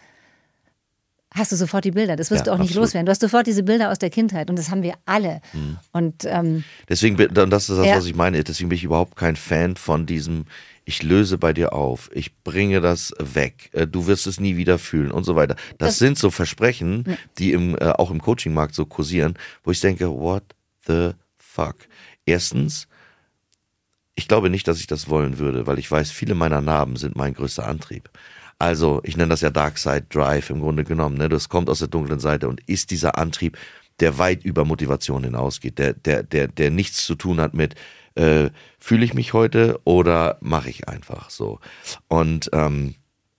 hast du sofort die Bilder. Das wirst ja, du auch nicht absolut. loswerden. Du hast sofort diese Bilder aus der Kindheit und das haben wir alle. Mhm. Und ähm, deswegen, das ist das, ja. was ich meine. Deswegen bin ich überhaupt kein Fan von diesem, ich löse bei dir auf, ich bringe das weg, du wirst es nie wieder fühlen und so weiter. Das, das sind so Versprechen, ja. die im, äh, auch im Coaching-Markt so kursieren, wo ich denke, what the fuck? Erstens, ich glaube nicht, dass ich das wollen würde, weil ich weiß, viele meiner Narben sind mein größter Antrieb. Also, ich nenne das ja Dark Side Drive im Grunde genommen. Ne? Das kommt aus der dunklen Seite und ist dieser Antrieb, der weit über Motivation hinausgeht, der, der, der, der nichts zu tun hat mit Äh, fühle ich mich heute oder mache ich einfach so? Und ähm,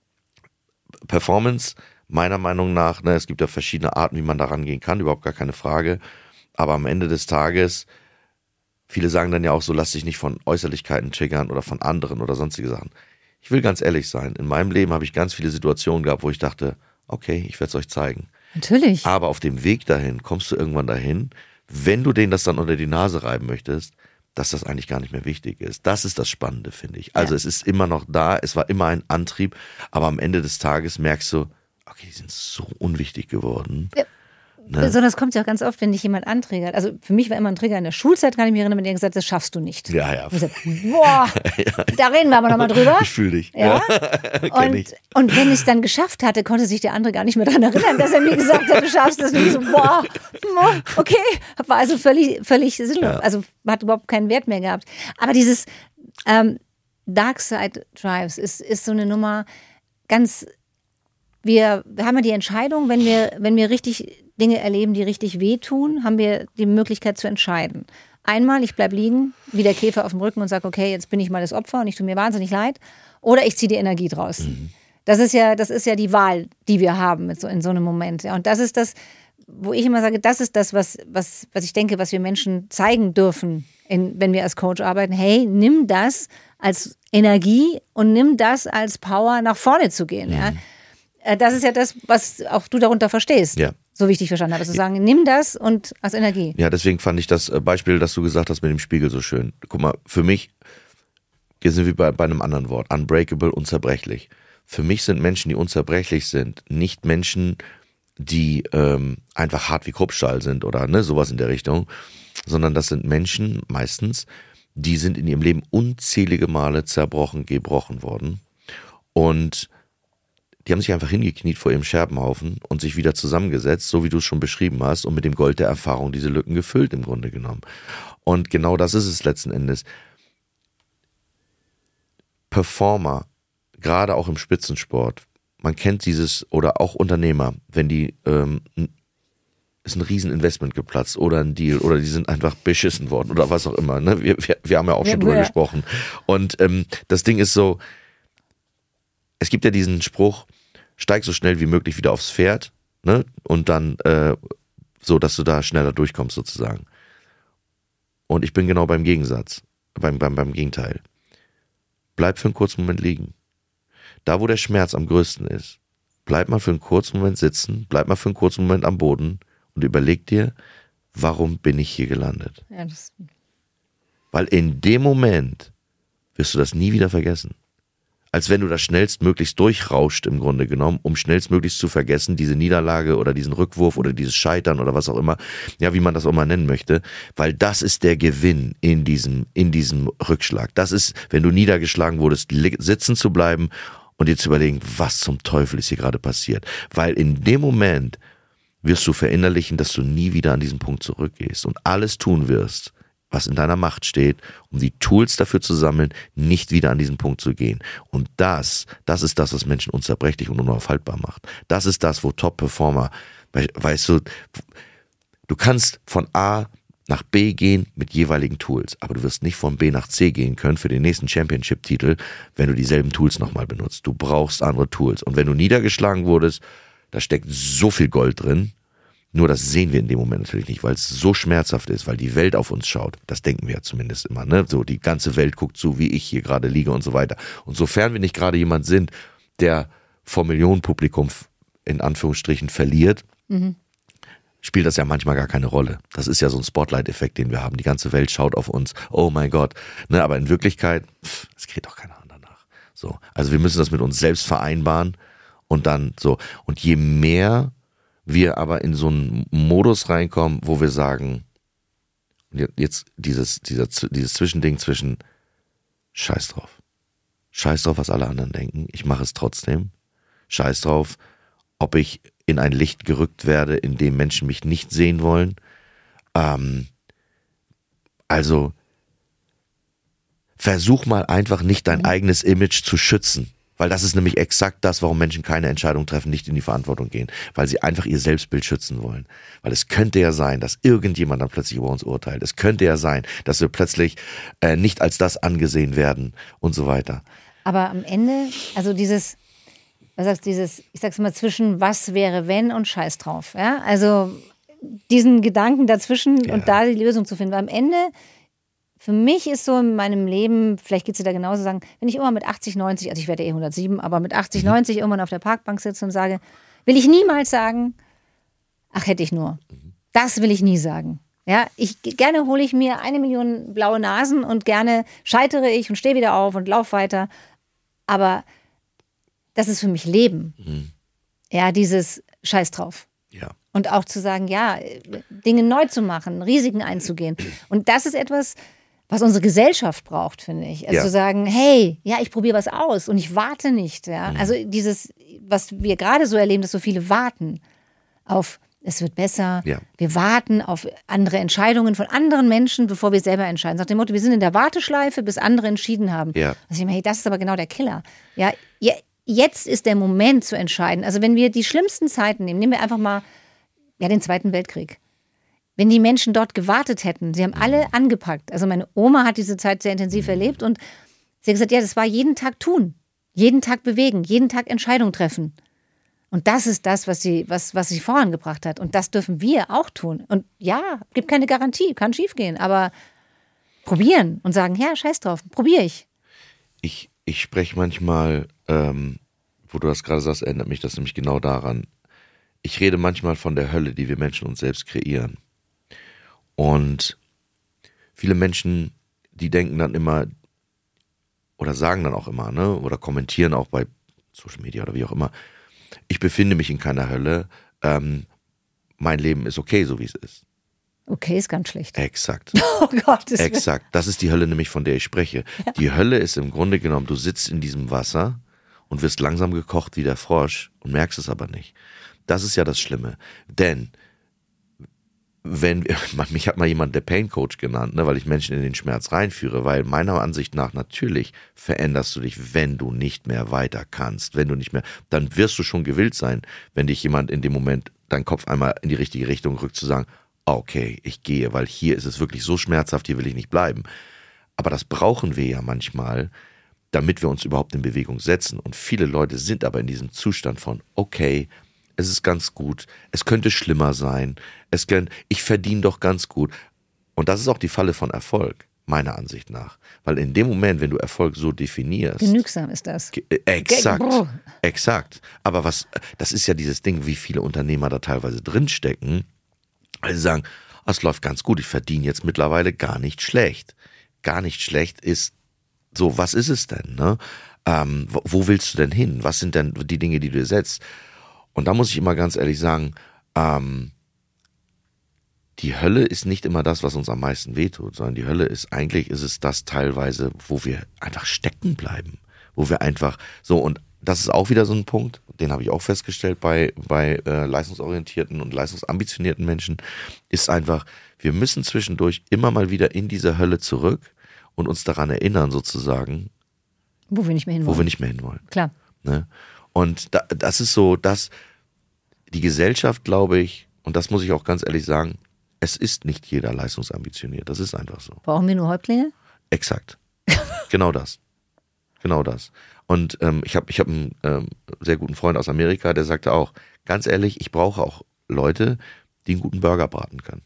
Performance, meiner Meinung nach, ne, es gibt ja verschiedene Arten, wie man da rangehen kann, überhaupt gar keine Frage. Aber am Ende des Tages, viele sagen dann ja auch so, lass dich nicht von Äußerlichkeiten triggern oder von anderen oder sonstige Sachen. Ich will ganz ehrlich sein, in meinem Leben habe ich ganz viele Situationen gehabt, wo ich dachte, okay, ich werde es euch zeigen. Natürlich. Aber auf dem Weg dahin kommst du irgendwann dahin, wenn du denen das dann unter die Nase reiben möchtest, dass das eigentlich gar nicht mehr wichtig ist. Das ist das Spannende, finde ich. Also ja. es ist immer noch da, es war immer ein Antrieb, aber am Ende des Tages merkst du, okay, die sind so unwichtig geworden. Ja. Ne? So, das kommt ja auch ganz oft, wenn dich jemand antriggert. Also für mich war immer ein Trigger in der Schulzeit, kann ich mich erinnern, wenn der gesagt hat, das schaffst du nicht. Ja, ja. Und ich gesagt, boah, ja. da reden wir aber nochmal drüber. Ich fühle dich. Ja. und, ich. und wenn ich es dann geschafft hatte, konnte sich der andere gar nicht mehr daran erinnern, dass er mir gesagt hat, du schaffst das nicht. So, boah, okay. War also völlig, völlig sinnlos. Ja. Also hat überhaupt keinen Wert mehr gehabt. Aber dieses ähm, Dark Side Drives ist, ist so eine Nummer ganz... Wir, wir haben ja die Entscheidung, wenn wir, wenn wir richtig Dinge erleben, die richtig wehtun, haben wir die Möglichkeit zu entscheiden. Einmal, ich bleibe liegen, wie der Käfer auf dem Rücken und sage, okay, jetzt bin ich mal das Opfer und ich tue mir wahnsinnig leid. Oder ich ziehe die Energie draus. Mhm. Das ist ja, das ist ja die Wahl, die wir haben mit so, in so einem Moment. Ja, und das ist das, wo ich immer sage, das ist das, was, was, was ich denke, was wir Menschen zeigen dürfen, in, wenn wir als Coach arbeiten. Hey, nimm das als Energie und nimm das als Power, nach vorne zu gehen. Mhm. Ja. Das ist ja das, was auch du darunter verstehst, ja. so wie ich dich verstanden habe. Zu sagen, nimm das und als Energie. Ja, deswegen fand ich das Beispiel, das du gesagt hast mit dem Spiegel so schön. Guck mal, für mich, hier sind wir bei, bei einem anderen Wort, unbreakable, unzerbrechlich. Für mich sind Menschen, die unzerbrechlich sind, nicht Menschen, die ähm, einfach hart wie Kruppstahl sind oder ne, sowas in der Richtung, sondern das sind Menschen meistens, die sind in ihrem Leben unzählige Male zerbrochen, gebrochen worden und die haben sich einfach hingekniet vor ihrem Scherbenhaufen und sich wieder zusammengesetzt, so wie du es schon beschrieben hast, und mit dem Gold der Erfahrung diese Lücken gefüllt im Grunde genommen. Und genau das ist es letzten Endes. Performer, gerade auch im Spitzensport, man kennt dieses, oder auch Unternehmer, wenn die ähm, ist ein Rieseninvestment geplatzt oder ein Deal oder die sind einfach beschissen worden oder was auch immer. Ne? Wir, wir, wir haben ja auch schon ja, drüber ja. gesprochen. Und ähm, das Ding ist so, es gibt ja diesen Spruch, steig so schnell wie möglich wieder aufs Pferd, ne? Und dann äh, so, dass du da schneller durchkommst sozusagen. Und ich bin genau beim Gegensatz, beim, beim, beim Gegenteil. Bleib für einen kurzen Moment liegen. Da, wo der Schmerz am größten ist, bleib mal für einen kurzen Moment sitzen, bleib mal für einen kurzen Moment am Boden und überleg dir, warum bin ich hier gelandet? Ja, das Weil in dem Moment wirst du das nie wieder vergessen. Als wenn du das schnellstmöglichst durchrauscht im Grunde genommen, um schnellstmöglichst zu vergessen, diese Niederlage oder diesen Rückwurf oder dieses Scheitern oder was auch immer, ja, wie man das auch mal nennen möchte, weil das ist der Gewinn in diesem, in diesem Rückschlag. Das ist, wenn du niedergeschlagen wurdest, sitzen zu bleiben und dir zu überlegen, was zum Teufel ist hier gerade passiert. Weil in dem Moment wirst du verinnerlichen, dass du nie wieder an diesen Punkt zurückgehst und alles tun wirst, was in deiner Macht steht, um die Tools dafür zu sammeln, nicht wieder an diesen Punkt zu gehen. Und das, das ist das, was Menschen unzerbrechlich und unaufhaltbar macht. Das ist das, wo Top-Performer, weißt du, du kannst von A nach B gehen mit jeweiligen Tools, aber du wirst nicht von B nach C gehen können für den nächsten Championship-Titel, wenn du dieselben Tools nochmal benutzt. Du brauchst andere Tools. Und wenn du niedergeschlagen wurdest, da steckt so viel Gold drin. Nur das sehen wir in dem Moment natürlich nicht, weil es so schmerzhaft ist, weil die Welt auf uns schaut. Das denken wir ja zumindest immer, ne? So, die ganze Welt guckt zu, wie ich hier gerade liege und so weiter. Und sofern wir nicht gerade jemand sind, der vor Millionenpublikum in Anführungsstrichen verliert, mhm. spielt das ja manchmal gar keine Rolle. Das ist ja so ein Spotlight-Effekt, den wir haben. Die ganze Welt schaut auf uns. Oh mein Gott. Ne? Aber in Wirklichkeit, es kriegt doch keiner anderen nach. So. Also wir müssen das mit uns selbst vereinbaren und dann so. Und je mehr wir aber in so einen Modus reinkommen, wo wir sagen, jetzt dieses, dieser, dieses Zwischending zwischen Scheiß drauf. Scheiß drauf, was alle anderen denken. Ich mache es trotzdem. Scheiß drauf, ob ich in ein Licht gerückt werde, in dem Menschen mich nicht sehen wollen. Ähm, also versuch mal einfach nicht dein eigenes Image zu schützen. Weil das ist nämlich exakt das, warum Menschen keine Entscheidung treffen, nicht in die Verantwortung gehen. Weil sie einfach ihr Selbstbild schützen wollen. Weil es könnte ja sein, dass irgendjemand dann plötzlich über uns urteilt. Es könnte ja sein, dass wir plötzlich äh, nicht als das angesehen werden und so weiter. Aber am Ende, also dieses, was sagst dieses, ich sag's mal, zwischen was wäre wenn und Scheiß drauf. Ja? Also diesen Gedanken dazwischen ja. und da die Lösung zu finden. Weil am Ende, für mich ist so in meinem Leben, vielleicht geht es dir da genauso, sagen, wenn ich immer mit achtzig, neunzig, also ich werde eh hundertsieben, aber mit achtzig, mhm. neunzig irgendwann auf der Parkbank sitze und sage, will ich niemals sagen, ach hätte ich nur. Mhm. Das will ich nie sagen. Ja, ich, gerne hole ich mir eine Million blaue Nasen und gerne scheitere ich und stehe wieder auf und laufe weiter. Aber das ist für mich Leben. Mhm. Ja, dieses Scheiß drauf. Ja. Und auch zu sagen, ja, Dinge neu zu machen, Risiken einzugehen. Und das ist etwas, was unsere Gesellschaft braucht, finde ich. Also ja. zu sagen, hey, ja, ich probiere was aus und ich warte nicht. Ja? Mhm. Also dieses, was wir gerade so erleben, dass so viele warten auf, es wird besser. Ja. Wir warten auf andere Entscheidungen von anderen Menschen, bevor wir selber entscheiden. Nach dem Motto, wir sind in der Warteschleife, bis andere entschieden haben. Ja. Also ich meine, hey, das ist aber genau der Killer. Ja, jetzt ist der Moment zu entscheiden. Also wenn wir die schlimmsten Zeiten nehmen, nehmen wir einfach mal ja, den Zweiten Weltkrieg. Wenn die Menschen dort gewartet hätten, sie haben alle angepackt. Also meine Oma hat diese Zeit sehr intensiv erlebt und sie hat gesagt, ja, das war jeden Tag tun, jeden Tag bewegen, jeden Tag Entscheidungen treffen. Und das ist das, was sie, was, was sie vorangebracht hat. Und das dürfen wir auch tun. Und ja, gibt keine Garantie, kann schiefgehen, aber probieren und sagen, ja, scheiß drauf, probiere ich. Ich, ich spreche manchmal, ähm, wo du das gerade sagst, erinnert mich das nämlich genau daran. Ich rede manchmal von der Hölle, die wir Menschen uns selbst kreieren. Und viele Menschen, die denken dann immer oder sagen dann auch immer, ne, oder kommentieren auch bei Social Media oder wie auch immer, ich befinde mich in keiner Hölle, ähm, mein Leben ist okay, so wie es ist. Okay, ist ganz schlecht. Exakt. Oh Gott. Das Exakt. Das ist die Hölle nämlich, von der ich spreche. Ja. Die Hölle ist im Grunde genommen, du sitzt in diesem Wasser und wirst langsam gekocht wie der Frosch und merkst es aber nicht. Das ist ja das Schlimme. Denn wenn, mich hat mal jemand der Pain Coach genannt, ne, weil ich Menschen in den Schmerz reinführe, weil meiner Ansicht nach natürlich veränderst du dich, wenn du nicht mehr weiter kannst, wenn du nicht mehr, dann wirst du schon gewillt sein, wenn dich jemand in dem Moment deinen Kopf einmal in die richtige Richtung rückt, zu sagen, okay, ich gehe, weil hier ist es wirklich so schmerzhaft, hier will ich nicht bleiben. Aber das brauchen wir ja manchmal, damit wir uns überhaupt in Bewegung setzen. Und viele Leute sind aber in diesem Zustand von, okay, es ist ganz gut, es könnte schlimmer sein, es kann, ich verdiene doch ganz gut. Und das ist auch die Falle von Erfolg, meiner Ansicht nach. Weil in dem Moment, wenn du Erfolg so definierst. Genügsam ist das. Äh, exakt, exakt. Aber was, das ist ja dieses Ding, wie viele Unternehmer da teilweise drinstecken, weil sie sagen, es läuft ganz gut, ich verdiene jetzt mittlerweile gar nicht schlecht. Gar nicht schlecht ist, so, was ist es denn? Ne? Ähm, wo, wo willst du denn hin? Was sind denn die Dinge, die du dir setzt? Und da muss ich immer ganz ehrlich sagen, ähm, die Hölle ist nicht immer das, was uns am meisten wehtut, sondern die Hölle ist, eigentlich ist es das teilweise, wo wir einfach stecken bleiben. Wo wir einfach, so, und das ist auch wieder so ein Punkt, den habe ich auch festgestellt bei, bei äh, leistungsorientierten und leistungsambitionierten Menschen, ist einfach, wir müssen zwischendurch immer mal wieder in diese Hölle zurück und uns daran erinnern sozusagen, wo wir nicht mehr hinwollen. Wo wir nicht mehr hinwollen. Klar. Ne? Und da, das ist so, dass die Gesellschaft, glaube ich, und das muss ich auch ganz ehrlich sagen, es ist nicht jeder leistungsambitioniert. Das ist einfach so. Brauchen wir nur Häuptlinge? Exakt. Genau das. Genau das. Und ähm, ich habe ich hab einen ähm, sehr guten Freund aus Amerika, der sagte auch, ganz ehrlich, ich brauche auch Leute, die einen guten Burger braten können.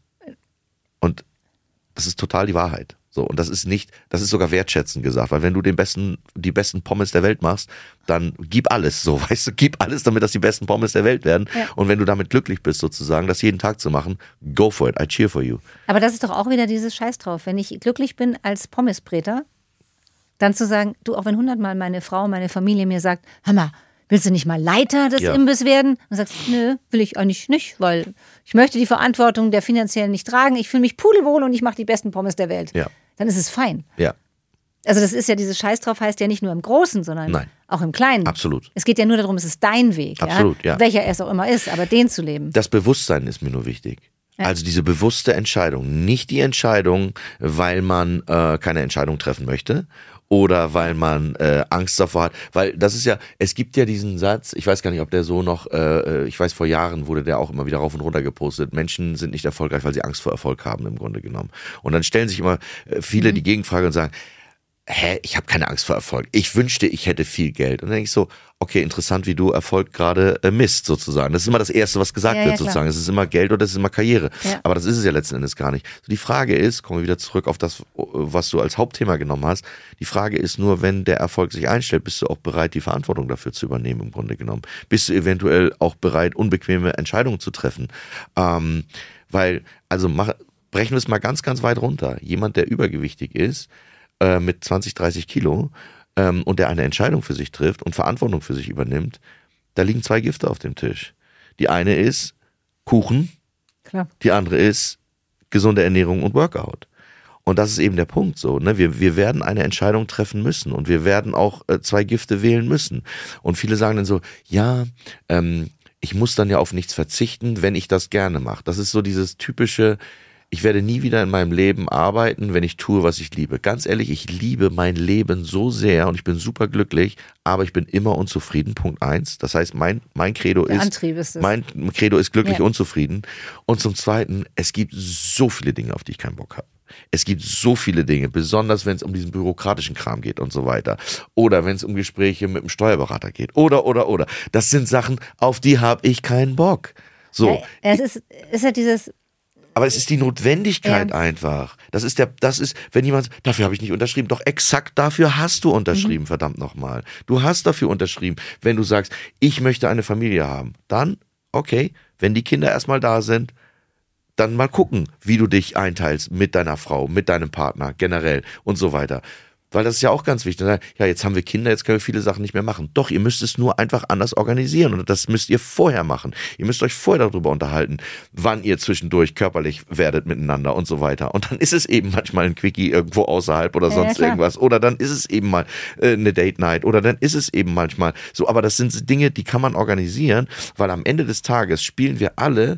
Und das ist total die Wahrheit. So, und das ist nicht, das ist sogar wertschätzend gesagt, weil wenn du den besten, die besten Pommes der Welt machst, dann gib alles, so, weißt du, gib alles, damit das die besten Pommes der Welt werden. Ja. Und wenn du damit glücklich bist, sozusagen, das jeden Tag zu machen, go for it, I cheer for you. Aber das ist doch auch wieder dieses Scheiß drauf. Wenn ich glücklich bin als Pommesbräter, dann zu sagen, du, auch wenn hundertmal meine Frau, meine Familie mir sagt, hör mal, willst du nicht mal Leiter des ja. Imbiss werden? Und sagst, nö, will ich eigentlich nicht, weil ich möchte die Verantwortung der finanziellen nicht tragen. Ich fühle mich pudelwohl und ich mache die besten Pommes der Welt. Ja. Dann ist es fein. Ja. Also das ist ja, dieses Scheiß drauf heißt ja nicht nur im Großen, sondern Nein. auch im Kleinen. Absolut. Es geht ja nur darum, es ist dein Weg. Absolut, ja. ja. Welcher es auch immer ist, aber den zu leben. Das Bewusstsein ist mir nur wichtig. Ja. Also diese bewusste Entscheidung. Nicht die Entscheidung, weil man äh, keine Entscheidung treffen möchte. Oder weil man äh, Angst davor hat, weil das ist ja, es gibt ja diesen Satz, ich weiß gar nicht, ob der so noch, äh, ich weiß, vor Jahren wurde der auch immer wieder rauf und runter gepostet, Menschen sind nicht erfolgreich, weil sie Angst vor Erfolg haben, im Grunde genommen. Und dann stellen sich immer äh, viele mhm. die Gegenfrage und sagen, hä, ich habe keine Angst vor Erfolg. Ich wünschte, ich hätte viel Geld. Und dann denke ich so, okay, interessant, wie du Erfolg gerade äh, misst, sozusagen. Das ist immer das Erste, was gesagt ja, wird, ja, sozusagen. Es ist immer Geld oder es ist immer Karriere. Ja. Aber das ist es ja letzten Endes gar nicht. So, die Frage ist, kommen wir wieder zurück auf das, was du als Hauptthema genommen hast. Die Frage ist nur, wenn der Erfolg sich einstellt, bist du auch bereit, die Verantwortung dafür zu übernehmen, im Grunde genommen. Bist du eventuell auch bereit, unbequeme Entscheidungen zu treffen? Ähm, weil, also mach, brechen wir es mal ganz, ganz weit runter. Jemand, der übergewichtig ist, mit zwanzig, dreißig Kilo ähm, und der eine Entscheidung für sich trifft und Verantwortung für sich übernimmt, da liegen zwei Gifte auf dem Tisch. Die eine ist Kuchen, Klar. Die andere ist gesunde Ernährung und Workout. Und das ist eben der Punkt so. Ne? Wir, wir werden eine Entscheidung treffen müssen und wir werden auch äh, zwei Gifte wählen müssen. Und viele sagen dann so, ja, ähm, ich muss dann ja auf nichts verzichten, wenn ich das gerne mache. Das ist so dieses typische, ich werde nie wieder in meinem Leben arbeiten, wenn ich tue, was ich liebe. Ganz ehrlich, ich liebe mein Leben so sehr und ich bin super glücklich, aber ich bin immer unzufrieden. Punkt eins. Das heißt, mein, mein Credo Der ist, Antrieb ist es. mein Credo ist glücklich Ja. unzufrieden. Und zum Zweiten, es gibt so viele Dinge, auf die ich keinen Bock habe. Es gibt so viele Dinge, besonders wenn es um diesen bürokratischen Kram geht und so weiter. Oder wenn es um Gespräche mit dem Steuerberater geht. Oder, oder, oder. Das sind Sachen, auf die habe ich keinen Bock. So. Ja, es ist, ist ja dieses... Aber es ist die Notwendigkeit Ja. einfach. Das ist der, das ist, wenn jemand, dafür habe ich nicht unterschrieben. Doch exakt dafür hast du unterschrieben, mhm. verdammt nochmal. Du hast dafür unterschrieben, wenn du sagst, ich möchte eine Familie haben. Dann, okay, wenn die Kinder erstmal da sind, dann mal gucken, wie du dich einteilst mit deiner Frau, mit deinem Partner, generell und so weiter. Weil das ist ja auch ganz wichtig. Ja, jetzt haben wir Kinder, jetzt können wir viele Sachen nicht mehr machen. Doch, ihr müsst es nur einfach anders organisieren und das müsst ihr vorher machen. Ihr müsst euch vorher darüber unterhalten, wann ihr zwischendurch körperlich werdet miteinander und so weiter. Und dann ist es eben manchmal ein Quickie irgendwo außerhalb oder sonst ja, irgendwas. Oder dann ist es eben mal äh, eine Date Night oder dann ist es eben manchmal so. Aber das sind Dinge, die kann man organisieren, weil am Ende des Tages spielen wir alle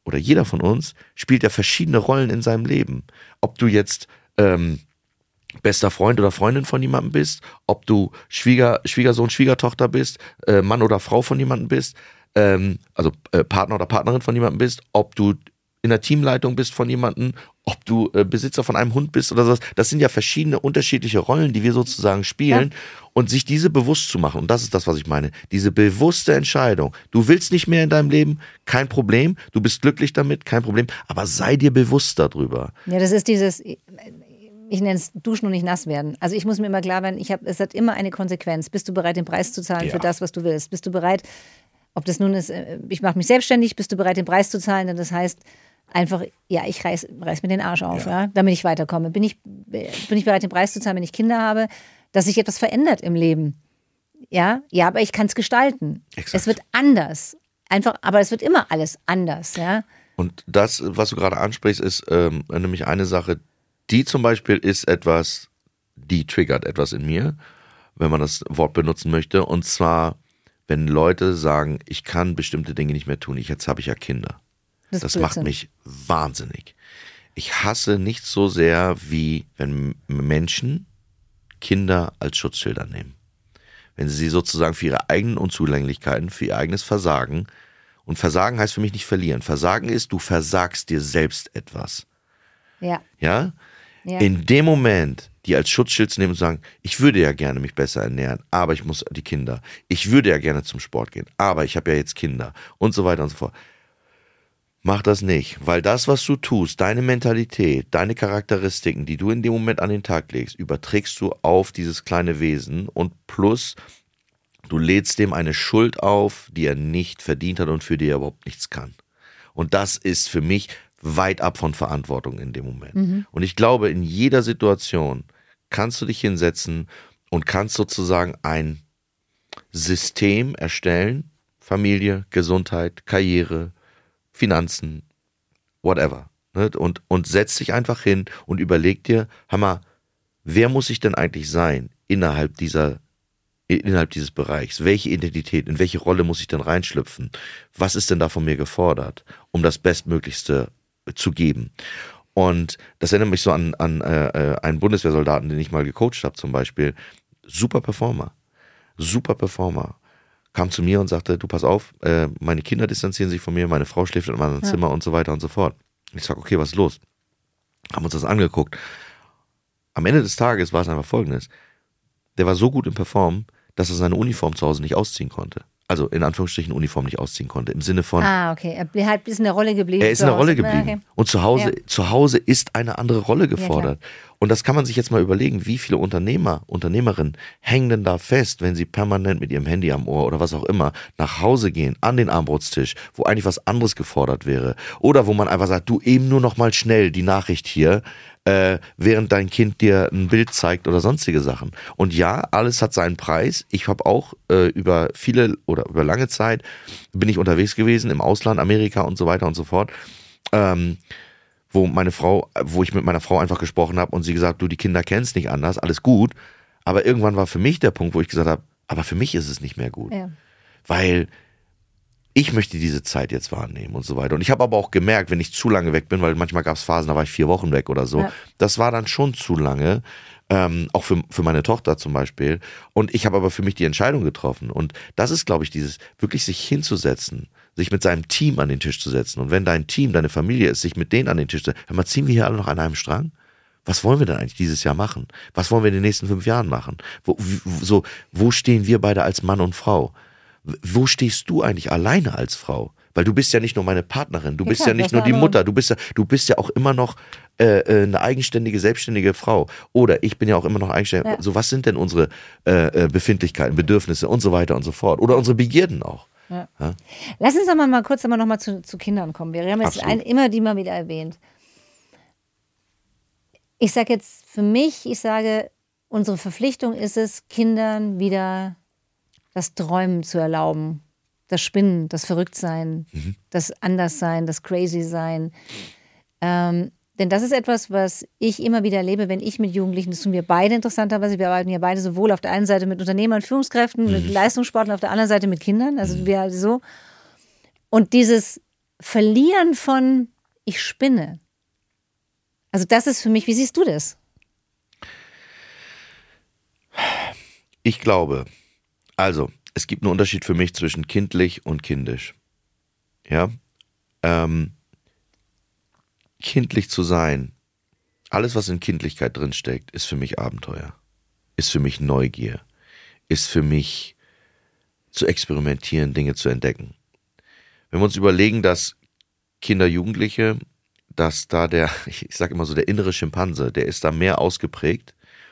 oder jeder von uns spielt ja verschiedene Rollen in seinem Leben. Ob du jetzt ähm, bester Freund oder Freundin von jemandem bist, ob du Schwieger, Schwiegersohn, Schwiegertochter bist, äh, Mann oder Frau von jemandem bist, ähm, also äh, Partner oder Partnerin von jemandem bist, ob du in der Teamleitung bist von jemandem, ob du äh, Besitzer von einem Hund bist oder sowas. Das sind ja verschiedene unterschiedliche Rollen, die wir sozusagen spielen. Ja. Und sich diese bewusst zu machen, und das ist das, was ich meine, diese bewusste Entscheidung. Du willst nicht mehr in deinem Leben, kein Problem. Du bist glücklich damit, kein Problem. Aber sei dir bewusst darüber. Ja, das ist dieses, ich nenne es duschen und nicht nass werden. Also ich muss mir immer klar werden, ich hab, es hat immer eine Konsequenz. Bist du bereit, den Preis zu zahlen ja. für das, was du willst? Bist du bereit, ob das nun ist, ich mache mich selbstständig, bist du bereit, den Preis zu zahlen? Denn das heißt einfach, ja, ich reiß, reiß mir den Arsch auf, ja. Ja, damit ich weiterkomme. Bin ich, bin ich bereit, den Preis zu zahlen, wenn ich Kinder habe, dass sich etwas verändert im Leben? Ja, ja, aber ich kann es gestalten. Exakt. Es wird anders. Einfach, aber es wird immer alles anders, ja. Und das, was du gerade ansprichst, ist ähm, nämlich eine Sache, die zum Beispiel ist etwas, die triggert etwas in mir, wenn man das Wort benutzen möchte. Und zwar, wenn Leute sagen, ich kann bestimmte Dinge nicht mehr tun. Ich, jetzt habe ich ja Kinder. Das, das macht mich wahnsinnig. Ich hasse nichts so sehr, wie wenn Menschen Kinder als Schutzschilder nehmen. Wenn sie sie sozusagen für ihre eigenen Unzulänglichkeiten, für ihr eigenes Versagen, und Versagen heißt für mich nicht verlieren. Versagen ist, du versagst dir selbst etwas. Ja. Ja? Ja. In dem Moment, die als Schutzschild zu nehmen und sagen, ich würde ja gerne mich besser ernähren, aber ich muss die Kinder. Ich würde ja gerne zum Sport gehen, aber ich habe ja jetzt Kinder und so weiter und so fort. Mach das nicht, weil das, was du tust, deine Mentalität, deine Charakteristiken, die du in dem Moment an den Tag legst, überträgst du auf dieses kleine Wesen und plus du lädst dem eine Schuld auf, die er nicht verdient hat und für die er überhaupt nichts kann. Und das ist für mich weit ab von Verantwortung in dem Moment. Mhm. Und ich glaube, in jeder Situation kannst du dich hinsetzen und kannst sozusagen ein System erstellen, Familie, Gesundheit, Karriere, Finanzen, whatever. Und, und setz dich einfach hin und überleg dir, Hammer, wer muss ich denn eigentlich sein innerhalb dieser, innerhalb dieses Bereichs? Welche Identität, in welche Rolle muss ich denn reinschlüpfen? Was ist denn da von mir gefordert, um das Bestmöglichste zu geben? Und das erinnert mich so an, an äh, einen Bundeswehrsoldaten, den ich mal gecoacht habe zum Beispiel. Super Performer, super Performer. Kam zu mir und sagte, du pass auf, äh, meine Kinder distanzieren sich von mir, meine Frau schläft in einem anderen ja. Zimmer und so weiter und so fort. Ich sage, okay, was ist los? Haben uns das angeguckt. Am Ende des Tages war es einfach folgendes. Der war so gut im Performen, dass er seine Uniform zu Hause nicht ausziehen konnte. Also in Anführungsstrichen Uniform nicht ausziehen konnte. Im Sinne von... Ah, okay. Er hat ist in der Rolle geblieben. Er ist in der Rolle geblieben. Okay. Und zu Hause, ja. zu Hause ist eine andere Rolle gefordert. Ja, und das kann man sich jetzt mal überlegen, wie viele Unternehmer, Unternehmerinnen hängen denn da fest, wenn sie permanent mit ihrem Handy am Ohr oder was auch immer nach Hause gehen, an den Armbrotstisch, wo eigentlich was anderes gefordert wäre. Oder wo man einfach sagt, du eben nur noch mal schnell die Nachricht hier, äh, während dein Kind dir ein Bild zeigt oder sonstige Sachen. Und ja, alles hat seinen Preis. Ich habe auch äh, über viele oder über lange Zeit bin ich unterwegs gewesen im Ausland, Amerika und so weiter und so fort. Ähm, wo meine Frau, wo ich mit meiner Frau einfach gesprochen habe und sie gesagt, du, die Kinder kennen es nicht anders, alles gut. Aber irgendwann war für mich der Punkt, wo ich gesagt habe, aber für mich ist es nicht mehr gut. Ja. Weil ich möchte diese Zeit jetzt wahrnehmen und so weiter. Und ich habe aber auch gemerkt, wenn ich zu lange weg bin, weil manchmal gab es Phasen, da war ich vier Wochen weg oder so. Ja. Das war dann schon zu lange, ähm, auch für, für meine Tochter zum Beispiel. Und ich habe aber für mich die Entscheidung getroffen. Und das ist, glaube ich, dieses wirklich sich hinzusetzen, sich mit seinem Team an den Tisch zu setzen. Und wenn dein Team, deine Familie ist, sich mit denen an den Tisch zu setzen, hör mal, ziehen wir hier alle noch an einem Strang? Was wollen wir denn eigentlich dieses Jahr machen? Was wollen wir in den nächsten fünf Jahren machen? Wo, so, wo stehen wir beide als Mann und Frau? Wo stehst du eigentlich alleine als Frau? Weil du bist ja nicht nur meine Partnerin, du ja, bist klar, ja nicht nur die Mutter, du bist ja, du bist ja auch immer noch äh, eine eigenständige, selbstständige Frau. Oder ich bin ja auch immer noch eigenständig. Ja. So, was sind denn unsere äh, Befindlichkeiten, Bedürfnisse und so weiter und so fort? Oder unsere Begierden auch? Ja. Ja? Lass uns doch mal, mal kurz aber noch mal zu, zu Kindern kommen. Wir haben jetzt ein, immer die mal wieder erwähnt. Ich sage jetzt für mich, ich sage, unsere Verpflichtung ist es, Kindern wieder das Träumen zu erlauben, das Spinnen, das Verrücktsein, mhm. das Anderssein, das Crazy-Sein. Ähm, denn das ist etwas, was ich immer wieder erlebe, wenn ich mit Jugendlichen, das tun wir beide interessanterweise, wir arbeiten ja beide sowohl auf der einen Seite mit Unternehmern, Führungskräften, mhm. mit Leistungssportlern, auf der anderen Seite mit Kindern, also mhm. wir so. Und dieses Verlieren von ich spinne. Also das ist für mich, wie siehst du das? Ich glaube, also es gibt einen Unterschied für mich zwischen kindlich und kindisch. Ja, ähm, kindlich zu sein, alles was in Kindlichkeit drinsteckt, ist für mich Abenteuer, ist für mich Neugier, ist für mich zu experimentieren, Dinge zu entdecken. Wenn wir uns überlegen, dass Kinder, Jugendliche, dass da der, ich sage immer so, der innere Schimpanse, der ist da mehr ausgeprägt.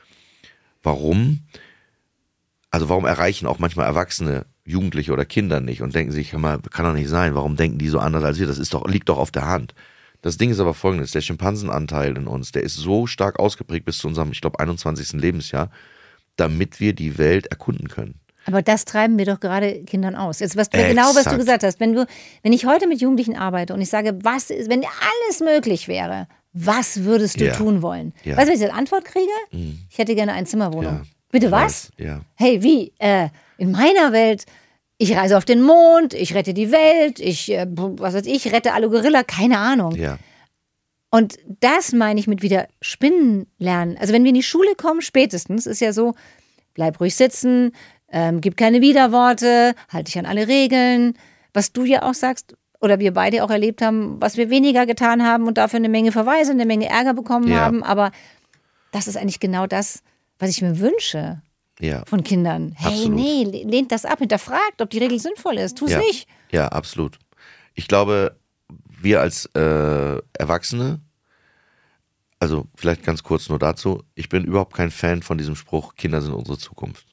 Warum? Also warum erreichen auch manchmal Erwachsene, Jugendliche oder Kinder nicht und denken sich, kann doch nicht sein, warum denken die so anders als wir? Das ist doch, liegt doch auf der Hand. Das Ding ist aber folgendes, der Schimpansenanteil in uns, der ist so stark ausgeprägt bis zu unserem, ich glaube, einundzwanzigsten Lebensjahr, damit wir die Welt erkunden können. Aber das treiben wir doch gerade Kindern aus. Jetzt was, genau, was du gesagt hast. Wenn du, wenn ich heute mit Jugendlichen arbeite und ich sage, was ist, wenn alles möglich wäre, was würdest du ja. tun wollen? Ja. Weißt du, wenn ich eine Antwort kriege? Mhm. Ich hätte gerne eine Einzimmerwohnung. Ja. Bitte was? Ja. Hey, wie? Äh, in meiner Welt, ich reise auf den Mond, ich rette die Welt, ich, äh, was weiß ich, rette alle Gorilla, keine Ahnung. Ja. Und das meine ich mit wieder Spinnen lernen. Also wenn wir in die Schule kommen, spätestens, ist ja so, bleib ruhig sitzen, ähm, gib keine Widerworte, halte dich an alle Regeln. Was du ja auch sagst, oder wir beide auch erlebt haben, was wir weniger getan haben und dafür eine Menge Verweise, eine Menge Ärger bekommen ja. haben. Aber das ist eigentlich genau das, was ich mir wünsche ja. von Kindern. Hey, absolut. nee, lehnt das ab, hinterfragt, ob die Regel sinnvoll ist. Tu es ja. nicht. Ja, absolut. Ich glaube, wir als äh, Erwachsene, also vielleicht ganz kurz nur dazu, ich bin überhaupt kein Fan von diesem Spruch, Kinder sind unsere Zukunft.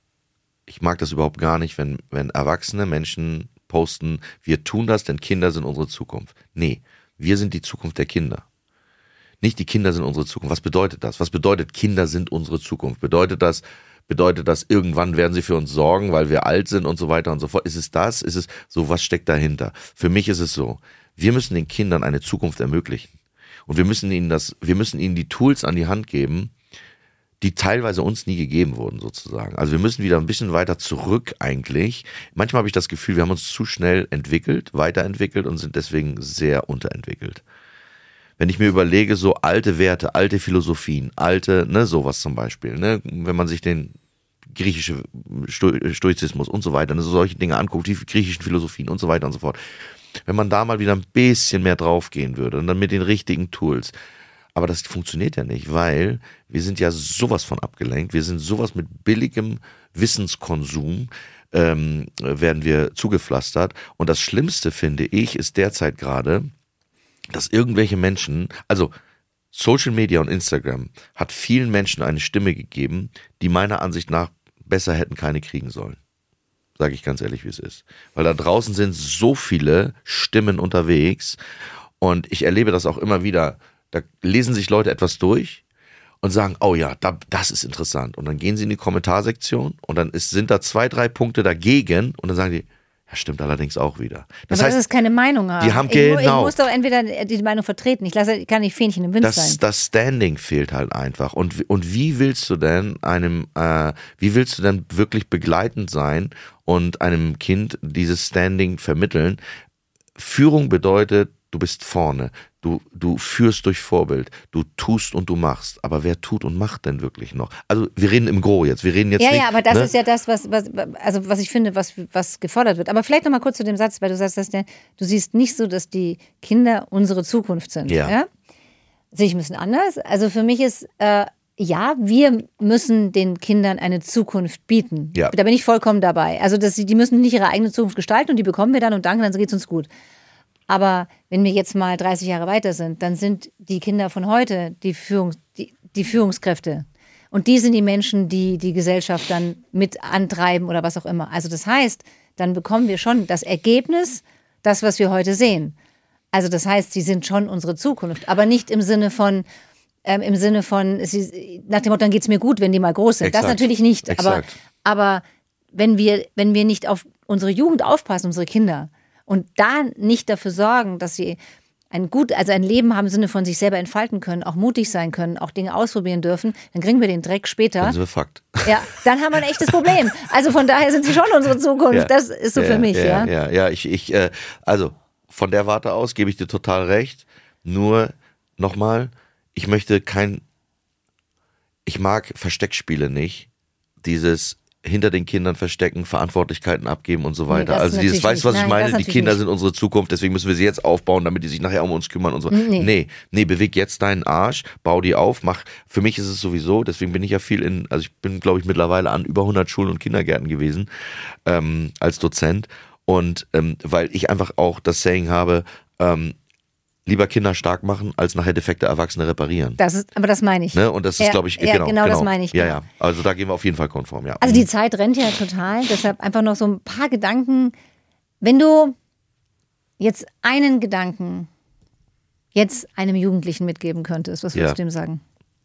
Ich mag das überhaupt gar nicht, wenn, wenn erwachsene Menschen posten, wir tun das, denn Kinder sind unsere Zukunft. Nee, wir sind die Zukunft der Kinder. Nicht die Kinder sind unsere Zukunft. Was bedeutet das? Was bedeutet Kinder sind unsere Zukunft? Bedeutet das, bedeutet das, irgendwann werden sie für uns sorgen, weil wir alt sind und so weiter und so fort? Ist es das? Ist es so, was steckt dahinter? Für mich ist es so, wir müssen den Kindern eine Zukunft ermöglichen. Und wir müssen ihnen das, wir müssen ihnen die Tools an die Hand geben, die teilweise uns nie gegeben wurden sozusagen. Also wir müssen wieder ein bisschen weiter zurück eigentlich. Manchmal habe ich das Gefühl, wir haben uns zu schnell entwickelt, weiterentwickelt und sind deswegen sehr unterentwickelt. Wenn ich mir überlege, so alte Werte, alte Philosophien, alte, ne, sowas zum Beispiel, ne, wenn man sich den griechischen Stoizismus und so weiter, ne, so solche Dinge anguckt, die griechischen Philosophien und so weiter und so fort. Wenn man da mal wieder ein bisschen mehr draufgehen würde und dann mit den richtigen Tools. Aber das funktioniert ja nicht, weil wir sind ja sowas von abgelenkt, wir sind sowas mit billigem Wissenskonsum, ähm, werden wir zugepflastert. Und das Schlimmste, finde ich, ist derzeit gerade, dass irgendwelche Menschen, also Social Media und Instagram hat vielen Menschen eine Stimme gegeben, die meiner Ansicht nach besser hätten keine kriegen sollen. Sage ich ganz ehrlich, wie es ist. Weil da draußen sind so viele Stimmen unterwegs und ich erlebe das auch immer wieder. Da lesen sich Leute etwas durch und sagen, oh ja, da, das ist interessant. Und dann gehen sie in die Kommentarsektion und dann ist, sind da zwei, drei Punkte dagegen und dann sagen die, ja, stimmt allerdings auch wieder. Das Aber heißt, das ist keine Meinung haben. Die haben ich, genau. Ich muss doch entweder die Meinung vertreten. Ich lasse, kann nicht Fähnchen im Wind das, sein. Das Standing fehlt halt einfach. Und, und wie willst du denn einem, äh, wie willst du denn wirklich begleitend sein und einem Kind dieses Standing vermitteln? Führung bedeutet, du bist vorne. Du, du führst durch Vorbild, du tust und du machst. Aber wer tut und macht denn wirklich noch? Also wir reden im Gros jetzt, wir reden jetzt ja, nicht... Ja, aber das ne? ist ja das, was, was, also was ich finde, was, was gefordert wird. Aber vielleicht noch mal kurz zu dem Satz, weil du sagst, dass der, du siehst nicht so, dass die Kinder unsere Zukunft sind. Ja. Ja? Sehe ich ein bisschen anders. Also für mich ist, äh, ja, wir müssen den Kindern eine Zukunft bieten. Ja. Da bin ich vollkommen dabei. Also dass sie, die müssen nicht ihre eigene Zukunft gestalten und die bekommen wir dann und danke, dann geht es uns gut. Aber wenn wir jetzt mal dreißig Jahre weiter sind, dann sind die Kinder von heute die, Führungs-, die, die Führungskräfte. Und die sind die Menschen, die die Gesellschaft dann mit antreiben oder was auch immer. Also das heißt, dann bekommen wir schon das Ergebnis, das, was wir heute sehen. Also das heißt, sie sind schon unsere Zukunft. Aber nicht im Sinne von, ähm, im Sinne von, sie, nach dem Motto, dann geht es mir gut, wenn die mal groß sind. Exakt. Das natürlich nicht. Aber, aber wenn wir, wenn wir nicht auf unsere Jugend aufpassen, unsere Kinder, und da nicht dafür sorgen, dass sie ein gut, also ein Leben haben im Sinne von sich selber entfalten können, auch mutig sein können, auch Dinge ausprobieren dürfen, dann kriegen wir den Dreck später. Das ist Fakt. Ja, dann haben wir ein echtes Problem. Also von daher sind sie schon unsere Zukunft. Ja, das ist so ja, für mich, ja. ja. Ja, ja, ich, ich, äh, also von der Warte aus gebe ich dir total recht. Nur, nochmal, ich möchte kein, ich mag Versteckspiele nicht. Dieses hinter den Kindern verstecken, Verantwortlichkeiten abgeben und so weiter. Nee, also dieses, weißt du, was Nein, ich meine? Die Kinder nicht. sind unsere Zukunft, deswegen müssen wir sie jetzt aufbauen, damit die sich nachher um uns kümmern und so. Nee. Nee, nee, beweg jetzt deinen Arsch, bau die auf, mach, für mich ist es sowieso, deswegen bin ich ja viel in, also ich bin, glaube ich, mittlerweile an über hundert Schulen und Kindergärten gewesen, ähm, als Dozent und ähm, weil ich einfach auch das Saying habe, ähm, lieber Kinder stark machen, als nachher defekte Erwachsene reparieren. Das ist, aber das meine ich. Ne? Und das ist, ja, glaube ich, ja, genau, genau, genau. das meine ich. Ja, genau. ja. Also da gehen wir auf jeden Fall konform, ja. Also die Zeit rennt ja total, deshalb einfach noch so ein paar Gedanken. Wenn du jetzt einen Gedanken jetzt einem Jugendlichen mitgeben könntest, was würdest Ja. du ihm sagen?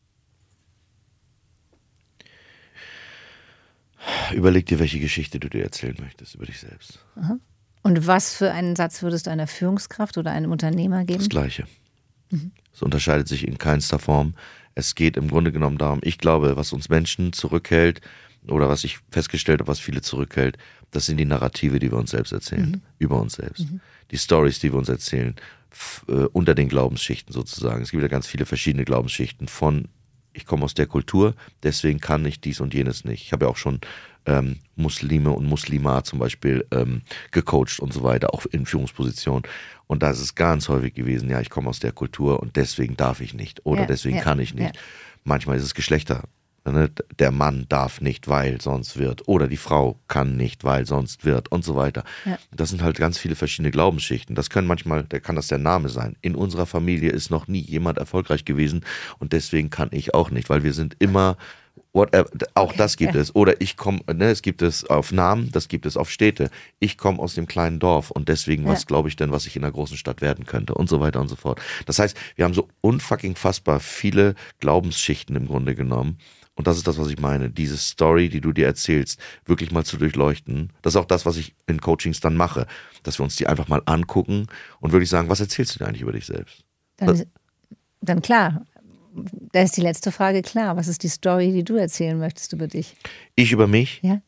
Überleg dir, welche Geschichte du dir erzählen möchtest über dich selbst. Aha. Und was für einen Satz würdest du einer Führungskraft oder einem Unternehmer geben? Das Gleiche. Mhm. Es unterscheidet sich in keinster Form. Es geht im Grunde genommen darum, ich glaube, was uns Menschen zurückhält oder was ich festgestellt habe, was viele zurückhält, das sind die Narrative, die wir uns selbst erzählen, Mhm. über uns selbst. Mhm. Die Stories, die wir uns erzählen, f- äh, unter den Glaubensschichten sozusagen. Es gibt ja ganz viele verschiedene Glaubensschichten von, ich komme aus der Kultur, deswegen kann ich dies und jenes nicht. Ich habe ja auch schon ähm, Muslime und Muslima zum Beispiel ähm, gecoacht und so weiter, auch in Führungspositionen. Und da ist es ganz häufig gewesen, ja, ich komme aus der Kultur und deswegen darf ich nicht oder Ja, deswegen ja, kann ich nicht. ja. Manchmal ist es Geschlechter. Ne? Der Mann darf nicht, weil sonst wird. Oder die Frau kann nicht, weil sonst wird und so weiter. Ja. Das sind halt ganz viele verschiedene Glaubensschichten. Das können manchmal, da kann das der Name sein. In unserer Familie ist noch nie jemand erfolgreich gewesen und deswegen kann ich auch nicht, weil wir sind immer, whatever, auch Okay, das gibt ja. es. Oder ich komme, ne, es gibt es auf Namen, das gibt es auf Städte. Ich komme aus dem kleinen Dorf und deswegen, was Ja. glaube ich denn, was ich in einer großen Stadt werden könnte und so weiter und so fort. Das heißt, wir haben so unfucking fassbar viele Glaubensschichten im Grunde genommen. Und das ist das, was ich meine. Diese Story, die du dir erzählst, wirklich mal zu durchleuchten. Das ist auch das, was ich in Coachings dann mache. Dass wir uns die einfach mal angucken und wirklich sagen, was erzählst du dir eigentlich über dich selbst? Dann, dann klar, da ist die letzte Frage klar. Was ist die Story, die du erzählen möchtest über dich? Ich über mich? Ja?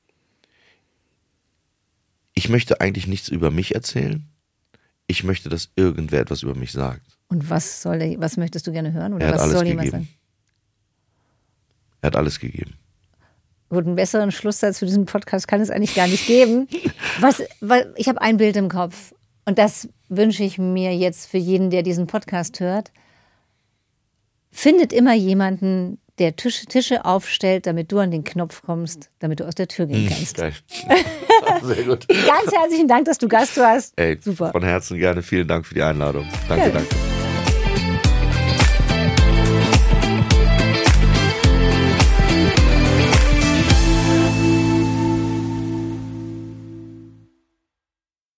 Ich möchte eigentlich nichts über mich erzählen. Ich möchte, dass irgendwer etwas über mich sagt. Und was soll der, was möchtest du gerne hören? Oder Er hat was alles soll jemand gegeben. sagen? Er hat alles gegeben. Gut, einen besseren Schlusssatz für diesen Podcast kann es eigentlich gar nicht geben. Was, was, ich habe ein Bild im Kopf und das wünsche ich mir jetzt für jeden, der diesen Podcast hört. Findet immer jemanden, der Tisch, Tische aufstellt, damit du an den Knopf kommst, damit du aus der Tür gehen kannst. Geil. Sehr gut. Ganz herzlichen Dank, dass du Gast warst. Ey, Super. von Herzen gerne. Vielen Dank für die Einladung. Danke, Ja. danke.